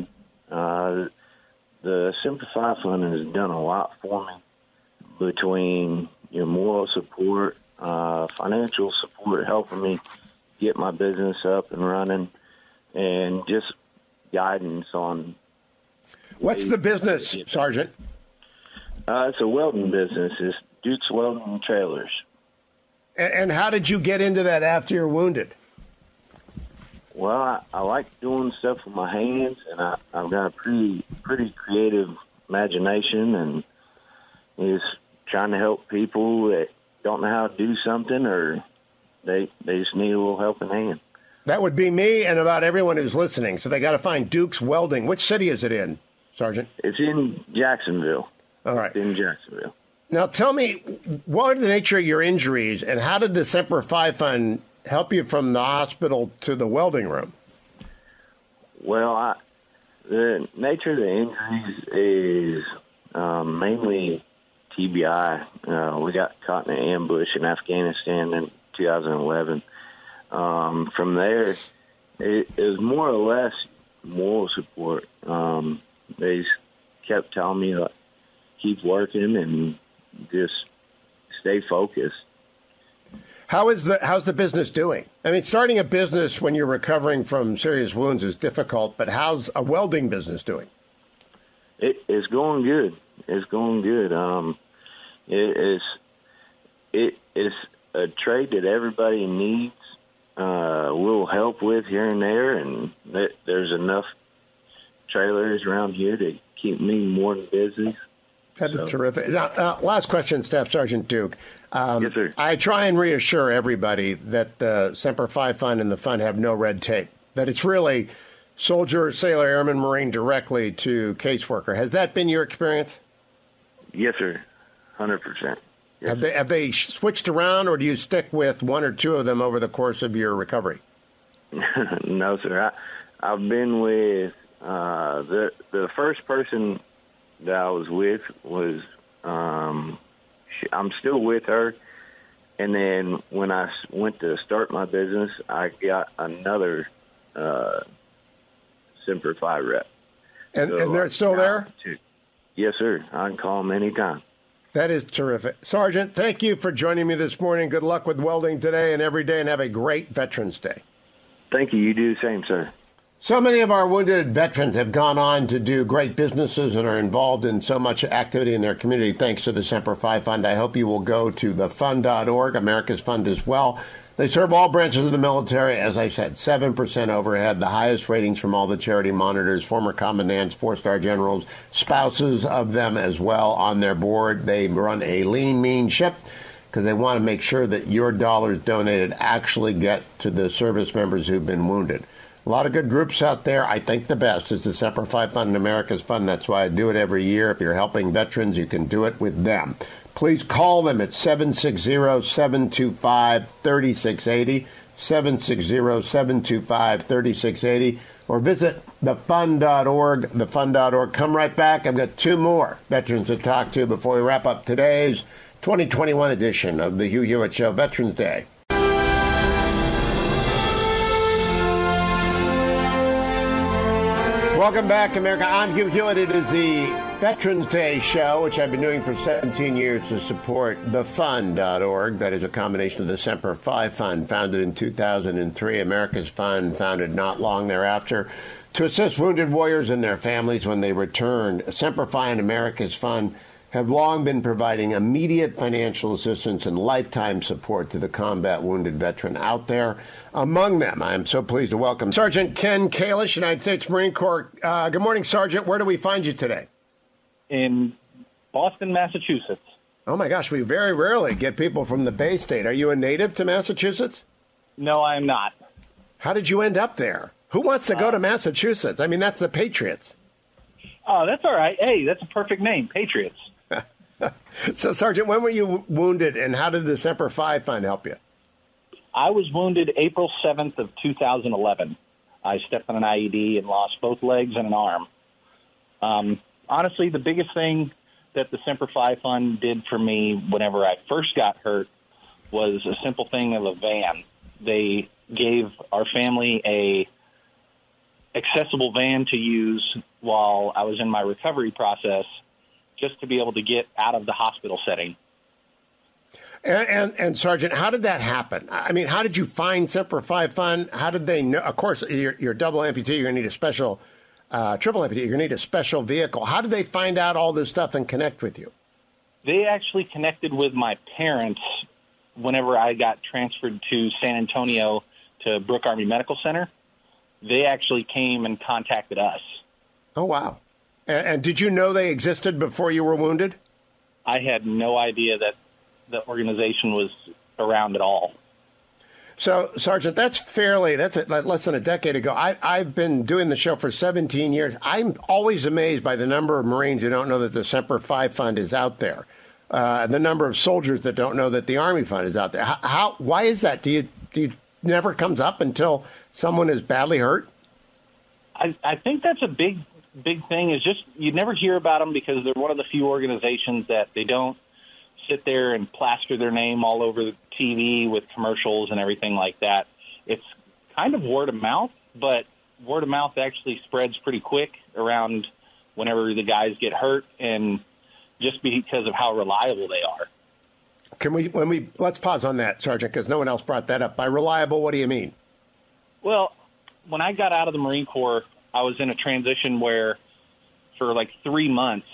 The Semper Fi Fund has done a lot for me between moral support, financial support, helping me get my business up and running, and just guidance on. What's the business, Sergeant? It's a welding business. It's Duke's Welding Trailers. And how did you get into that after you're wounded? Well, I like doing stuff with my hands, and I've got a pretty creative imagination, and is trying to help people that don't know how to do something, or they just need a little helping hand. That would be me and about everyone who's listening. So they got to find Duke's Welding. Which city is it in, Sergeant? It's in Jacksonville. All right. It's in Jacksonville. Now tell me, what are the nature of your injuries, and how did the Semper Fi Fund help you from the hospital to the welding room? Well, the nature of the injuries is mainly TBI. We got caught in an ambush in Afghanistan in 2011. From there, it was more or less moral support. They kept telling me, keep working and just stay focused. How's the business doing? I mean, starting a business when you're recovering from serious wounds is difficult, but how's a welding business doing? It's going good. It's going good. It's a trade that everybody needs. We'll help with here and there, and there's enough trailers around here to keep me more than busy. That is terrific. Now, last question, Staff Sergeant Duke. Yes, sir. I try and reassure everybody that the Semper Fi Fund and the fund have no red tape, that it's really soldier, sailor, airman, Marine directly to caseworker. Has that been your experience? Yes, sir. 100%. Yes. Have they switched around, or do you stick with one or two of them over the course of your recovery? No, sir. I've been with the first person that I was with was I'm still with her, and then when I went to start my business, I got another Semper Fi rep. And they're still there? Yes, sir. I can call them anytime. That is terrific. Sergeant, thank you for joining me this morning. Good luck with welding today and every day, and have a great Veterans Day. Thank you. You do the same, sir. So many of our wounded veterans have gone on to do great businesses and are involved in so much activity in their community thanks to the Semper Fi Fund. I hope you will go to thefund.org, America's Fund as well, They serve all branches of the military. As I said, 7% overhead, the highest ratings from all the charity monitors, former commandants, 4-star generals, spouses of them as well on their board. They run a lean, mean ship because they want to make sure that your dollars donated actually get to the service members who've been wounded. A lot of good groups out there. I think the best is the Semper Fi Fund and America's Fund. That's why I do it every year. If you're helping veterans, you can do it with them. Please call them at 760-725-3680, 760-725-3680, or visit thefund.org, thefund.org. Come right back. I've got two more veterans to talk to before we wrap up today's 2021 edition of the Hugh Hewitt Show, Veterans Day. Welcome back, America. I'm Hugh Hewitt. It is the Veterans Day show, which I've been doing for 17 years to support thefund.org. That is a combination of the Semper Fi Fund, founded in 2003, America's Fund, founded not long thereafter, to assist wounded warriors and their families when they returned. Semper Fi and America's Fund have long been providing immediate financial assistance and lifetime support to the combat wounded veteran out there. Among them, I am so pleased to welcome Sergeant Ken Kalish, United States Marine Corps. Good morning, Sergeant. Where do we find you today? In Boston, Massachusetts. Oh, my gosh, we very rarely get people from the Bay State. Are you a native to Massachusetts? No, I am not. How did you end up there? Who wants to go to Massachusetts? I mean, that's the Patriots. Oh, that's all right. Hey, that's a perfect name, Patriots. So, Sergeant, when were you wounded, and how did the Semper Fi Fund help you? I was wounded April 7th of 2011. I stepped on an IED and lost both legs and an arm. Honestly, the biggest thing that the Semper Fi Fund did for me whenever I first got hurt was a simple thing of a van. They gave our family a accessible van to use while I was in my recovery process, just to be able to get out of the hospital setting. And Sergeant, how did that happen? I mean, how did you find Semper Fi Fund? How did they know? Of course, you're double amputee. You're going to need a special, triple amputee. You're going to need a special vehicle. How did they find out all this stuff and connect with you? They actually connected with my parents whenever I got transferred to San Antonio to Brooke Army Medical Center. They actually came and contacted us. Oh, wow. And did you know they existed before you were wounded? I had no idea that the organization was around at all. So, Sergeant, that's less than a decade ago. I've been doing the show for 17 years. I'm always amazed by the number of Marines who don't know that the Semper Fi Fund is out there, the number of soldiers that don't know that the Army Fund is out there. Why is that? Do you never comes up until someone is badly hurt? I think that's a big thing is just you never hear about them because they're one of the few organizations that they don't sit there and plaster their name all over the TV with commercials and everything like that. It's kind of word of mouth, but word of mouth actually spreads pretty quick around whenever the guys get hurt, and just because of how reliable they are. Let's pause on that, Sergeant, because no one else brought that up. By reliable, what do you mean? Well, when I got out of the Marine Corps, I was in a transition where for like 3 months,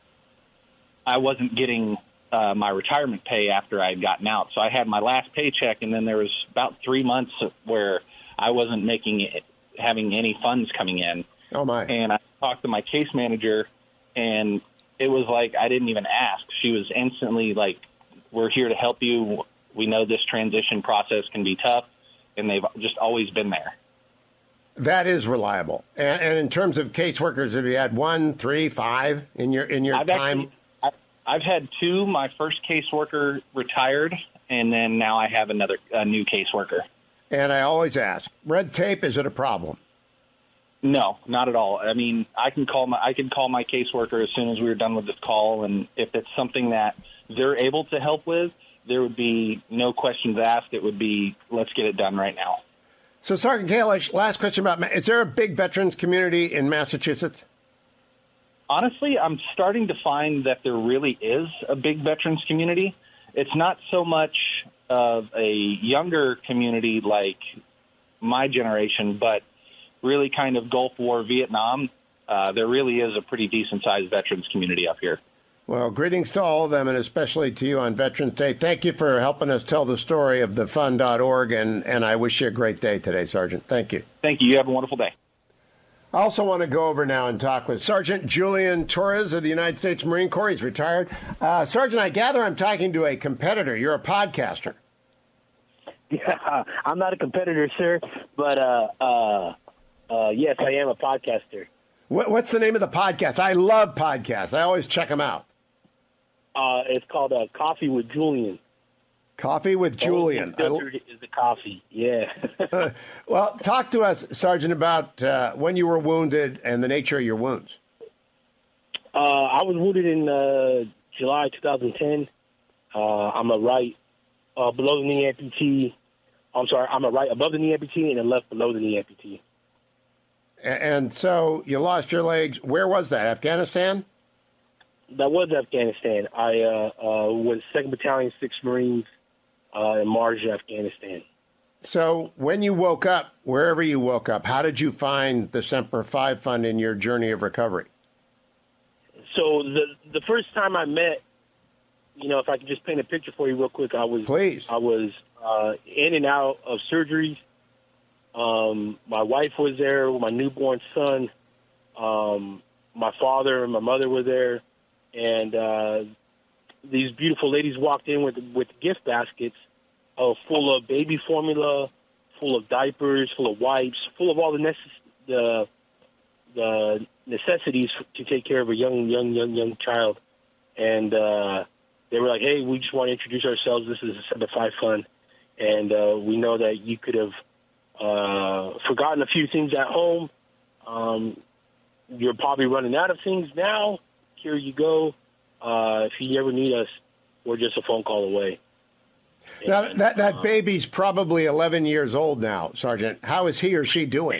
I wasn't getting my retirement pay after I had gotten out. So I had my last paycheck, and then there was about 3 months where I wasn't having any funds coming in. Oh, my. And I talked to my case manager, and it was like I didn't even ask. She was instantly like, we're here to help you. We know this transition process can be tough, and they've just always been there. That is reliable. And in terms of caseworkers, have you had 1, 3, 5 in your time? I've had 2. My first caseworker retired, and then now I have a new caseworker. And I always ask, red tape, is it a problem? No, not at all. I mean, I could call my caseworker as soon as we were done with this call, and if it's something that they're able to help with, there would be no questions asked. It would be, let's get it done right now. So, Sergeant Kalish, last question is there a big veterans community in Massachusetts? Honestly, I'm starting to find that there really is a big veterans community. It's not so much of a younger community like my generation, but really kind of Gulf War, Vietnam. There really is a pretty decent-sized veterans community up here. Well, greetings to all of them, and especially to you on Veterans Day. Thank you for helping us tell the story of thefund.org, and I wish you a great day today, Sergeant. Thank you. Thank you. You have a wonderful day. I also want to go over now and talk with Sergeant Julian Torres of the United States Marine Corps. He's retired. Sergeant, I gather I'm talking to a competitor. You're a podcaster. Yeah, I'm not a competitor, sir, but yes, I am a podcaster. What's the name of the podcast? I love podcasts. I always check them out. It's called Coffee with Julian. Coffee with Julian. Is the coffee, yeah. Well, talk to us, Sergeant, about when you were wounded and the nature of your wounds. I was wounded in July 2010. I'm a right below the knee amputee. I'm sorry, I'm a right above the knee amputee and a left below the knee amputee. And so you lost your legs. Where was that? Afghanistan? That was Afghanistan. I was 2nd Battalion, 6th Marines in Marj, Afghanistan. So when you woke up, wherever you woke up, how did you find the Semper Fi Fund in your journey of recovery? So the first time I met, if I could just paint a picture for you real quick, I was in and out of surgeries. My wife was there with my newborn son. My father and my mother were there. And these beautiful ladies walked in with gift baskets full of baby formula, full of diapers, full of wipes, full of all the necessities to take care of a young child. And they were like, "Hey, we just want to introduce ourselves. This is the Semper Fi Fund, and we know that you could have forgotten a few things at home. You're probably running out of things now. Here you go. If you ever need us, we're just a phone call away." Now, that baby's probably 11 years old now, Sergeant. How is he or she doing?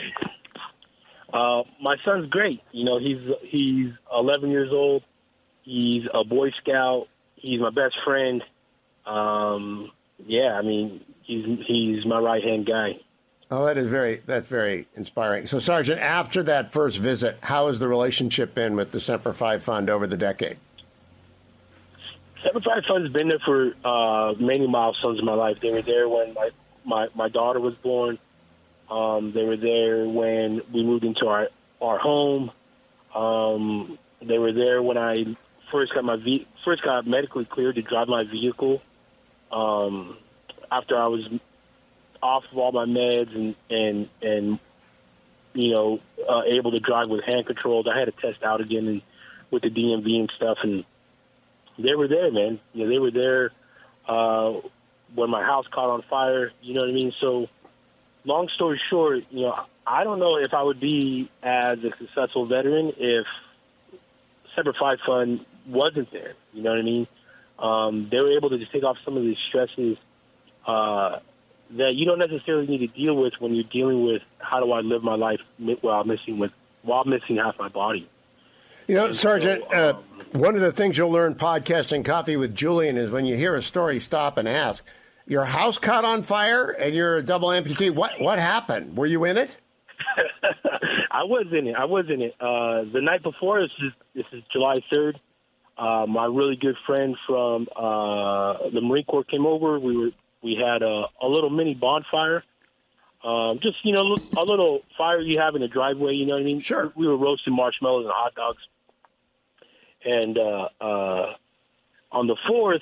My son's great. He's 11 years old. He's a Boy Scout. He's my best friend. He's my right-hand guy. Oh, that's very inspiring. So, Sergeant, after that first visit, how has the relationship been with the Semper Fi Fund over the decade? Semper Fi Fund's been there for many milestones in my life. They were there when my daughter was born. They were there when we moved into our home. They were there when I first got medically cleared to drive my vehicle. After I was off of all my meds and able to drive with hand controls, I had to test out again with the DMV and stuff, and they were there, man. They were there when my house caught on fire. You know what I mean? So, long story short, I don't know if I would be as a successful veteran if Semper Fi Fund wasn't there. You know what I mean? They were able to just take off some of these stresses that you don't necessarily need to deal with when you're dealing with how do I live my life while missing half my body. Sergeant, one of the things you'll learn podcasting Coffee with Julian is when you hear a story, stop and ask, your house caught on fire and you're a double amputee. What happened? Were you in it? I was in it. The night before, this is July 3rd, my really good friend from the Marine Corps came over. We had a little mini bonfire. Just, a little fire you have in the driveway, you know what I mean? Sure. We were roasting marshmallows and hot dogs. And on the 4th,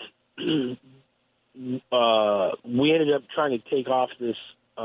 we ended up trying to take off this.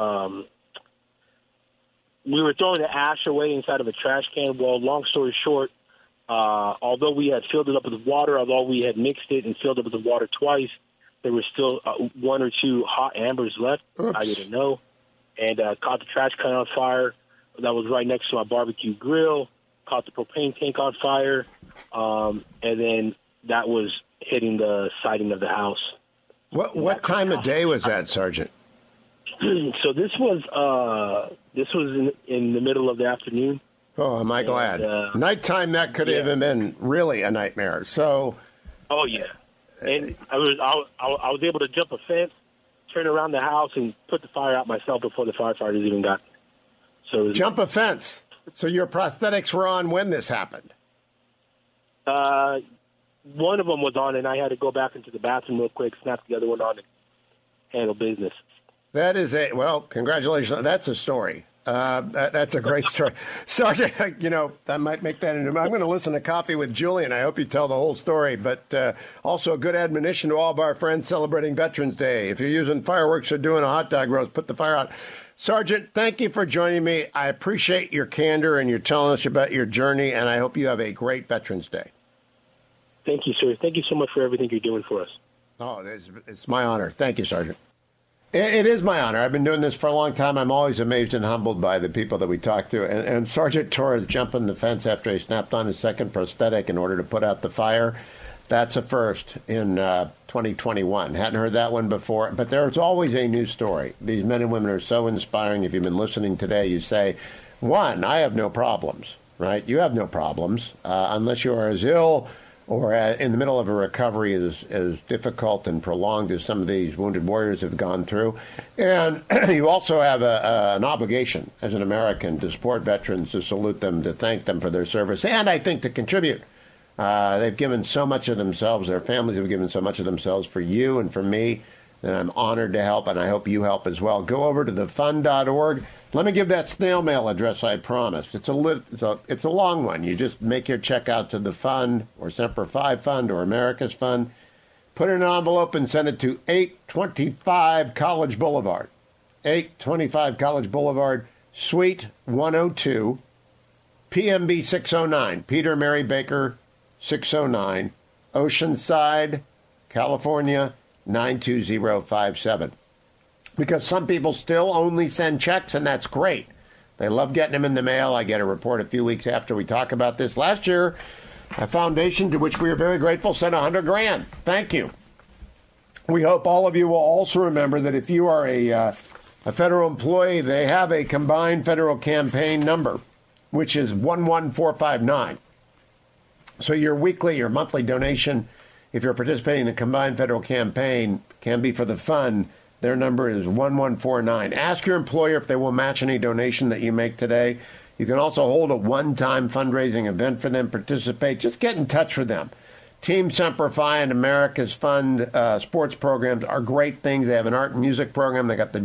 We were throwing the ash away inside of a trash can. Well, long story short, although we had filled it up with water, although we had mixed it and filled it with the water twice, there was still 1 or 2 hot embers left. Oops. I didn't know. And caught the trash can on fire. That was right next to my barbecue grill. Caught the propane tank on fire. And then that was hitting the siding of the house. What time of day was that, Sergeant? So this was in the middle of the afternoon. Oh, am I glad. Nighttime, that could have been really a nightmare. So. Oh, yeah. And I was able to jump a fence, turn around the house, and put the fire out myself before the firefighters even got there. So jump a fence. So your prosthetics were on when this happened? one of them was on, and I had to go back into the bathroom real quick, snap the other one on, and handle business. That is congratulations. That's a story. That's a great story. Sergeant, I might make that into... I'm going to listen to Coffee with Julian. I hope you tell the whole story, but also a good admonition to all of our friends celebrating Veterans Day. If you're using fireworks or doing a hot dog roast, put the fire out. Sergeant, thank you for joining me. I appreciate your candor and you're telling us about your journey, and I hope you have a great Veterans Day. Thank you, sir. Thank you so much for everything you're doing for us. Oh, it's my honor. Thank you, Sergeant. It is my honor. I've been doing this for a long time. I'm always amazed and humbled by the people that we talk to. And Sergeant Torres jumping the fence after he snapped on his second prosthetic in order to put out the fire, that's a first in 2021. Hadn't heard that one before. But there's always a new story. These men and women are so inspiring. If you've been listening today, you say, one, I have no problems, right? You have no problems unless you are as ill or in the middle of a recovery as difficult and prolonged as some of these wounded warriors have gone through. And you also have an obligation as an American to support veterans, to salute them, to thank them for their service, and I think to contribute. They've given so much of themselves. Their families have given so much of themselves for you and for me that I'm honored to help, and I hope you help as well. Go over to thefund.org. Let me give that snail mail address I promised. It's a long one. You just make your check out to the Fund or Semper Fi Fund or America's Fund. Put it in an envelope and send it to 825 College Boulevard. 825 College Boulevard, Suite 102, PMB 609, Peter Mary Baker 609, Oceanside, California 92057. Because some people still only send checks, and that's great. They love getting them in the mail. I get a report a few weeks after we talk about this. Last year, a foundation to which we are very grateful sent $100,000. Thank you. We hope all of you will also remember that if you are a federal employee, they have a combined federal campaign number, which is 11459. So your weekly or monthly donation, if you're participating in the combined federal campaign, can be for the fund. Their number is 1149. Ask your employer if they will match any donation that you make today. You can also hold a one-time fundraising event for them. Participate. Just get in touch with them. Team Semper Fi and America's Fund sports programs are great things. They have an art and music program. They got the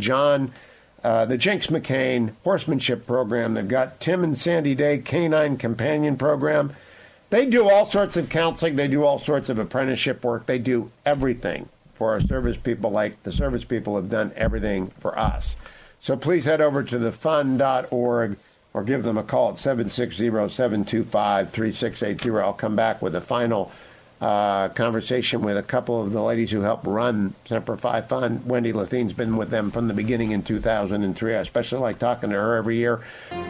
Jinx McCain horsemanship program. They've got Tim and Sandy Day canine companion program. They do all sorts of counseling. They do all sorts of apprenticeship work. They do everything for our service people, like the service people have done everything for us. So please head over to thefund.org or give them a call at 760-725-3680. I'll come back with a final conversation with a couple of the ladies who help run Semper Fi Fund. Wendy Lethine's been with them from the beginning in 2003. I especially like talking to her every year.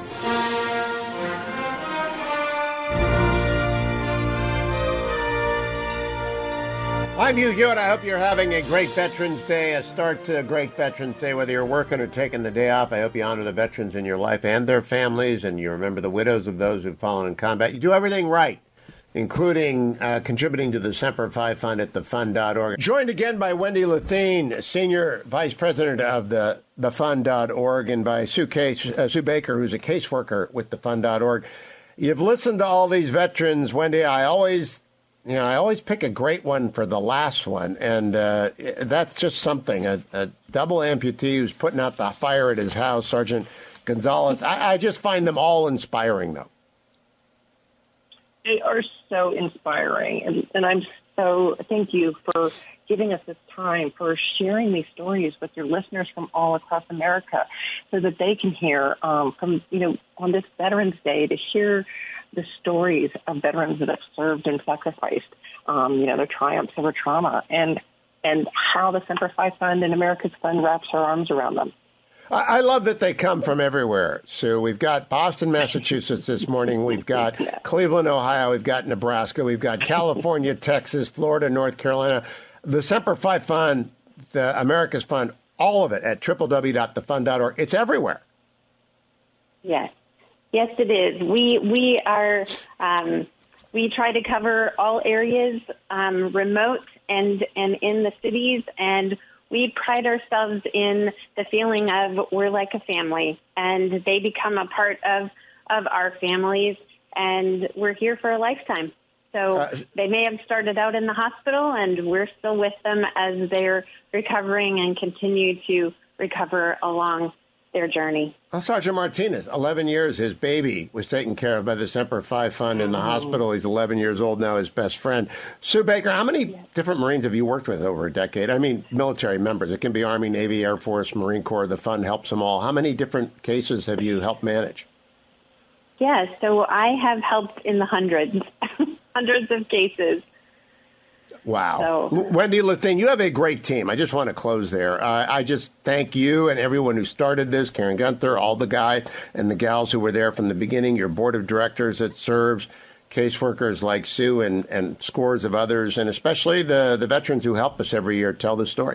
I'm Hugh Hewitt. I hope you're having a great Veterans Day, a start to a great Veterans Day, whether you're working or taking the day off. I hope you honor the veterans in your life and their families, and you remember the widows of those who've fallen in combat. You do everything right, including contributing to the Semper Fi Fund at thefund.org. Joined again by Wendy Lethine, Senior Vice President of thefund.org, and by Sue Baker, who's a caseworker with thefund.org. You've listened to all these veterans, Wendy. I always pick a great one for the last one, and that's just something. A double amputee who's putting out the fire at his house, Sergeant Gonzalez. I just find them all inspiring, though. They are so inspiring, and I'm so thank you for giving us this time, for sharing these stories with your listeners from all across America, so that they can hear on this Veterans Day, to hear the stories of veterans that have served and sacrificed, their triumphs over trauma, and how the Semper Fi Fund and America's Fund wraps our arms around them. I love that they come from everywhere, Sue. We've got Boston, Massachusetts this morning. We've got Cleveland, Ohio. We've got Nebraska. We've got California, Texas, Florida, North Carolina. The Semper Fi Fund, the America's Fund, all of it at www.thefund.org. It's everywhere. Yes. Yes, it is. We are we try to cover all areas, remote and in the cities, and we pride ourselves in the feeling of we're like a family, and they become a part of our families, and we're here for a lifetime. So they may have started out in the hospital, and we're still with them as they're recovering and continue to recover along their journey. Sergeant Martinez, 11 years, his baby was taken care of by the Semper Fi Fund in the hospital. He's 11 years old now, his best friend. Sue Baker, how many different Marines have you worked with over a decade? I mean, military members. It can be Army, Navy, Air Force, Marine Corps. The fund helps them all. How many different cases have you helped manage? Yeah, so I have helped in the hundreds, hundreds of cases. Wow. So, Wendy Lethane, you have a great team. I just want to close there. I just thank you and everyone who started this, Karen Gunther, all the guys and the gals who were there from the beginning, your board of directors that serves, caseworkers like Sue and scores of others, and especially the veterans who help us every year tell the story.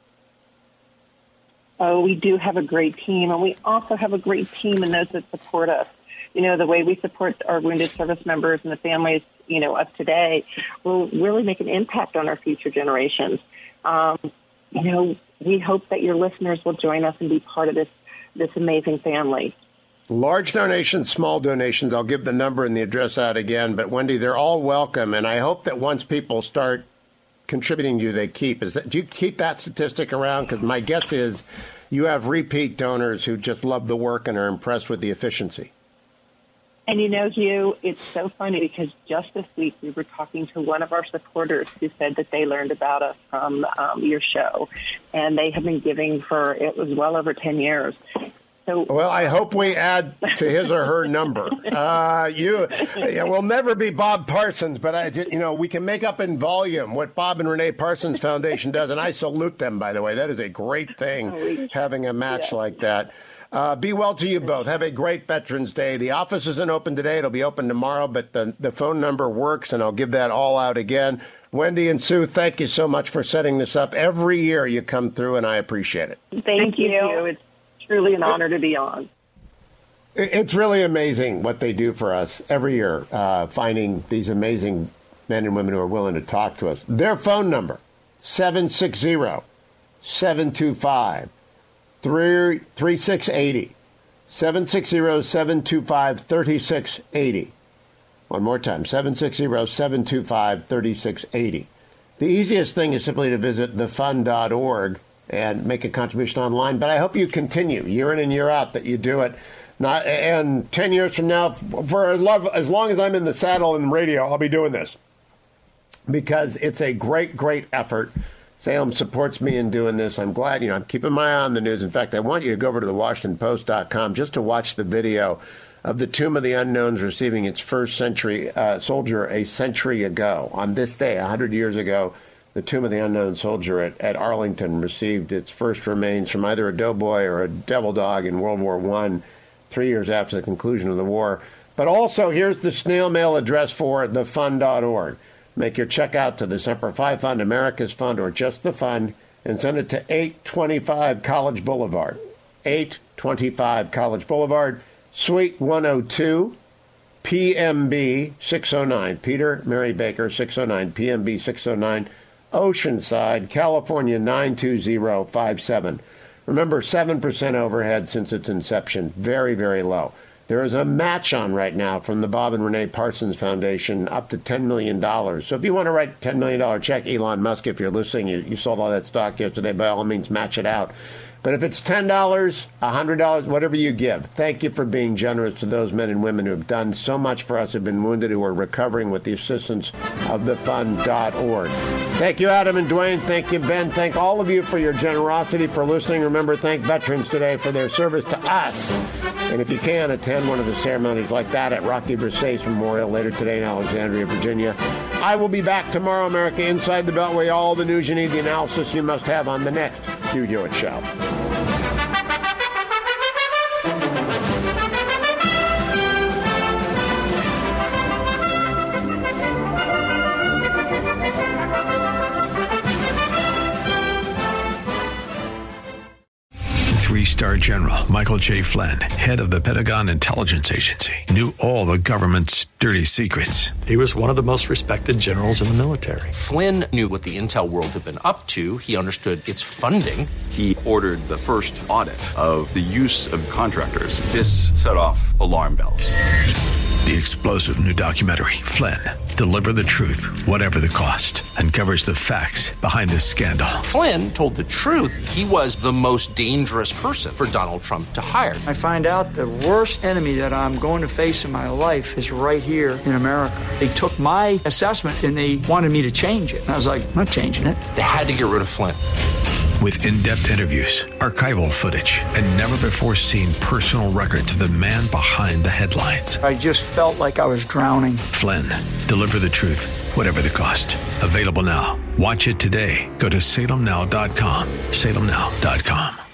Oh, we do have a great team, and we also have a great team in those that support us. You know, the way we support our wounded service members and the families, you know, of today will really make an impact on our future generations. You know, we hope that your listeners will join us and be part of this amazing family. Large donations, small donations. I'll give the number and the address out again. But, Wendy, they're all welcome. And I hope that once people start contributing to you, they keep. Do you keep that statistic around? Because my guess is you have repeat donors who just love the work and are impressed with the efficiency. And, you know, Hugh, it's so funny because just this week we were talking to one of our supporters who said that they learned about us from your show, and they have been giving for, it was well over 10 years. So, well, I hope we add to his or her number. We'll never be Bob Parsons, but we can make up in volume what Bob and Renee Parsons Foundation does, and I salute them, by the way. That is a great thing, having a match like that. Be well to you both. Have a great Veterans Day. The office isn't open today. It'll be open tomorrow, but the phone number works, and I'll give that all out again. Wendy and Sue, thank you so much for setting this up. Every year you come through, and I appreciate it. Thank you. It's truly an honor to be on. It's really amazing what they do for us every year, finding these men and women who are willing to talk to us. Their phone number, 760-725-3680. 760-725-3680. One more time, 760-725-3680. The easiest thing is simply to visit thefund.org and make a contribution online. But I hope you continue year in and year out that you do it. And 10 years from now, for as long as I'm in the saddle in radio, I'll be doing this. Because it's a great, great effort. Salem supports me in doing this. I'm glad, I'm keeping my eye on the news. In fact, I want you to go over to thewashingtonpost.com just to watch the video of the Tomb of the Unknowns receiving its first soldier a century ago. On this day, 100 years ago, the Tomb of the Unknown soldier at Arlington received its first remains from either a doughboy or a devil dog in World War I, 3 years after the conclusion of the war. But also, here's the snail mail address for thefund.org. Make your check out to the Semper Fi Fund, America's Fund, or just the Fund, and send it to 825 College Boulevard. 825 College Boulevard, Suite 102, PMB 609. Peter Mary Baker 609, PMB 609, Oceanside, California 92057. Remember, 7% overhead since its inception. Very, very low. There is a match on right now from the Bob and Renee Parsons Foundation up to $10 million. So if you want to write a $10 million check, Elon Musk, if you're listening, you sold all that stock yesterday, by all means, match it out. But if it's $10, $100, whatever you give, thank you for being generous to those men and women who have done so much for us, who have been wounded, who are recovering with the assistance of thefund.org. Thank you, Adam and Dwayne. Thank you, Ben. Thank all of you for your generosity, for listening. Remember, thank veterans today for their service to us. And if you can, attend one of the ceremonies like that at Rocky Versace Memorial later today in Alexandria, Virginia. I will be back tomorrow, America, Inside the Beltway. All the news you need, the analysis you must have on the next Hugh Hewitt Show. Three-star General Michael J. Flynn, head of the Pentagon Intelligence Agency, knew all the government's dirty secrets. He was one of the most respected generals in the military. Flynn knew what the intel world had been up to. He understood its funding. He ordered the first audit of the use of contractors. This set off alarm bells. The explosive new documentary, Flynn, deliver the truth, whatever the cost, uncovers the facts behind the scandal. Flynn told the truth. He was the most dangerous person for Donald Trump to hire. I find out the worst enemy that I'm going to face in my life is right here in America. They took my assessment and they wanted me to change it. And I was like, I'm not changing it. They had to get rid of Flynn. With in-depth interviews, archival footage, and never-before-seen personal records of the man behind the headlines. I just felt like I was drowning. Flynn, deliver the truth, whatever the cost. Available now. Watch it today. Go to salemnow.com. salemnow.com.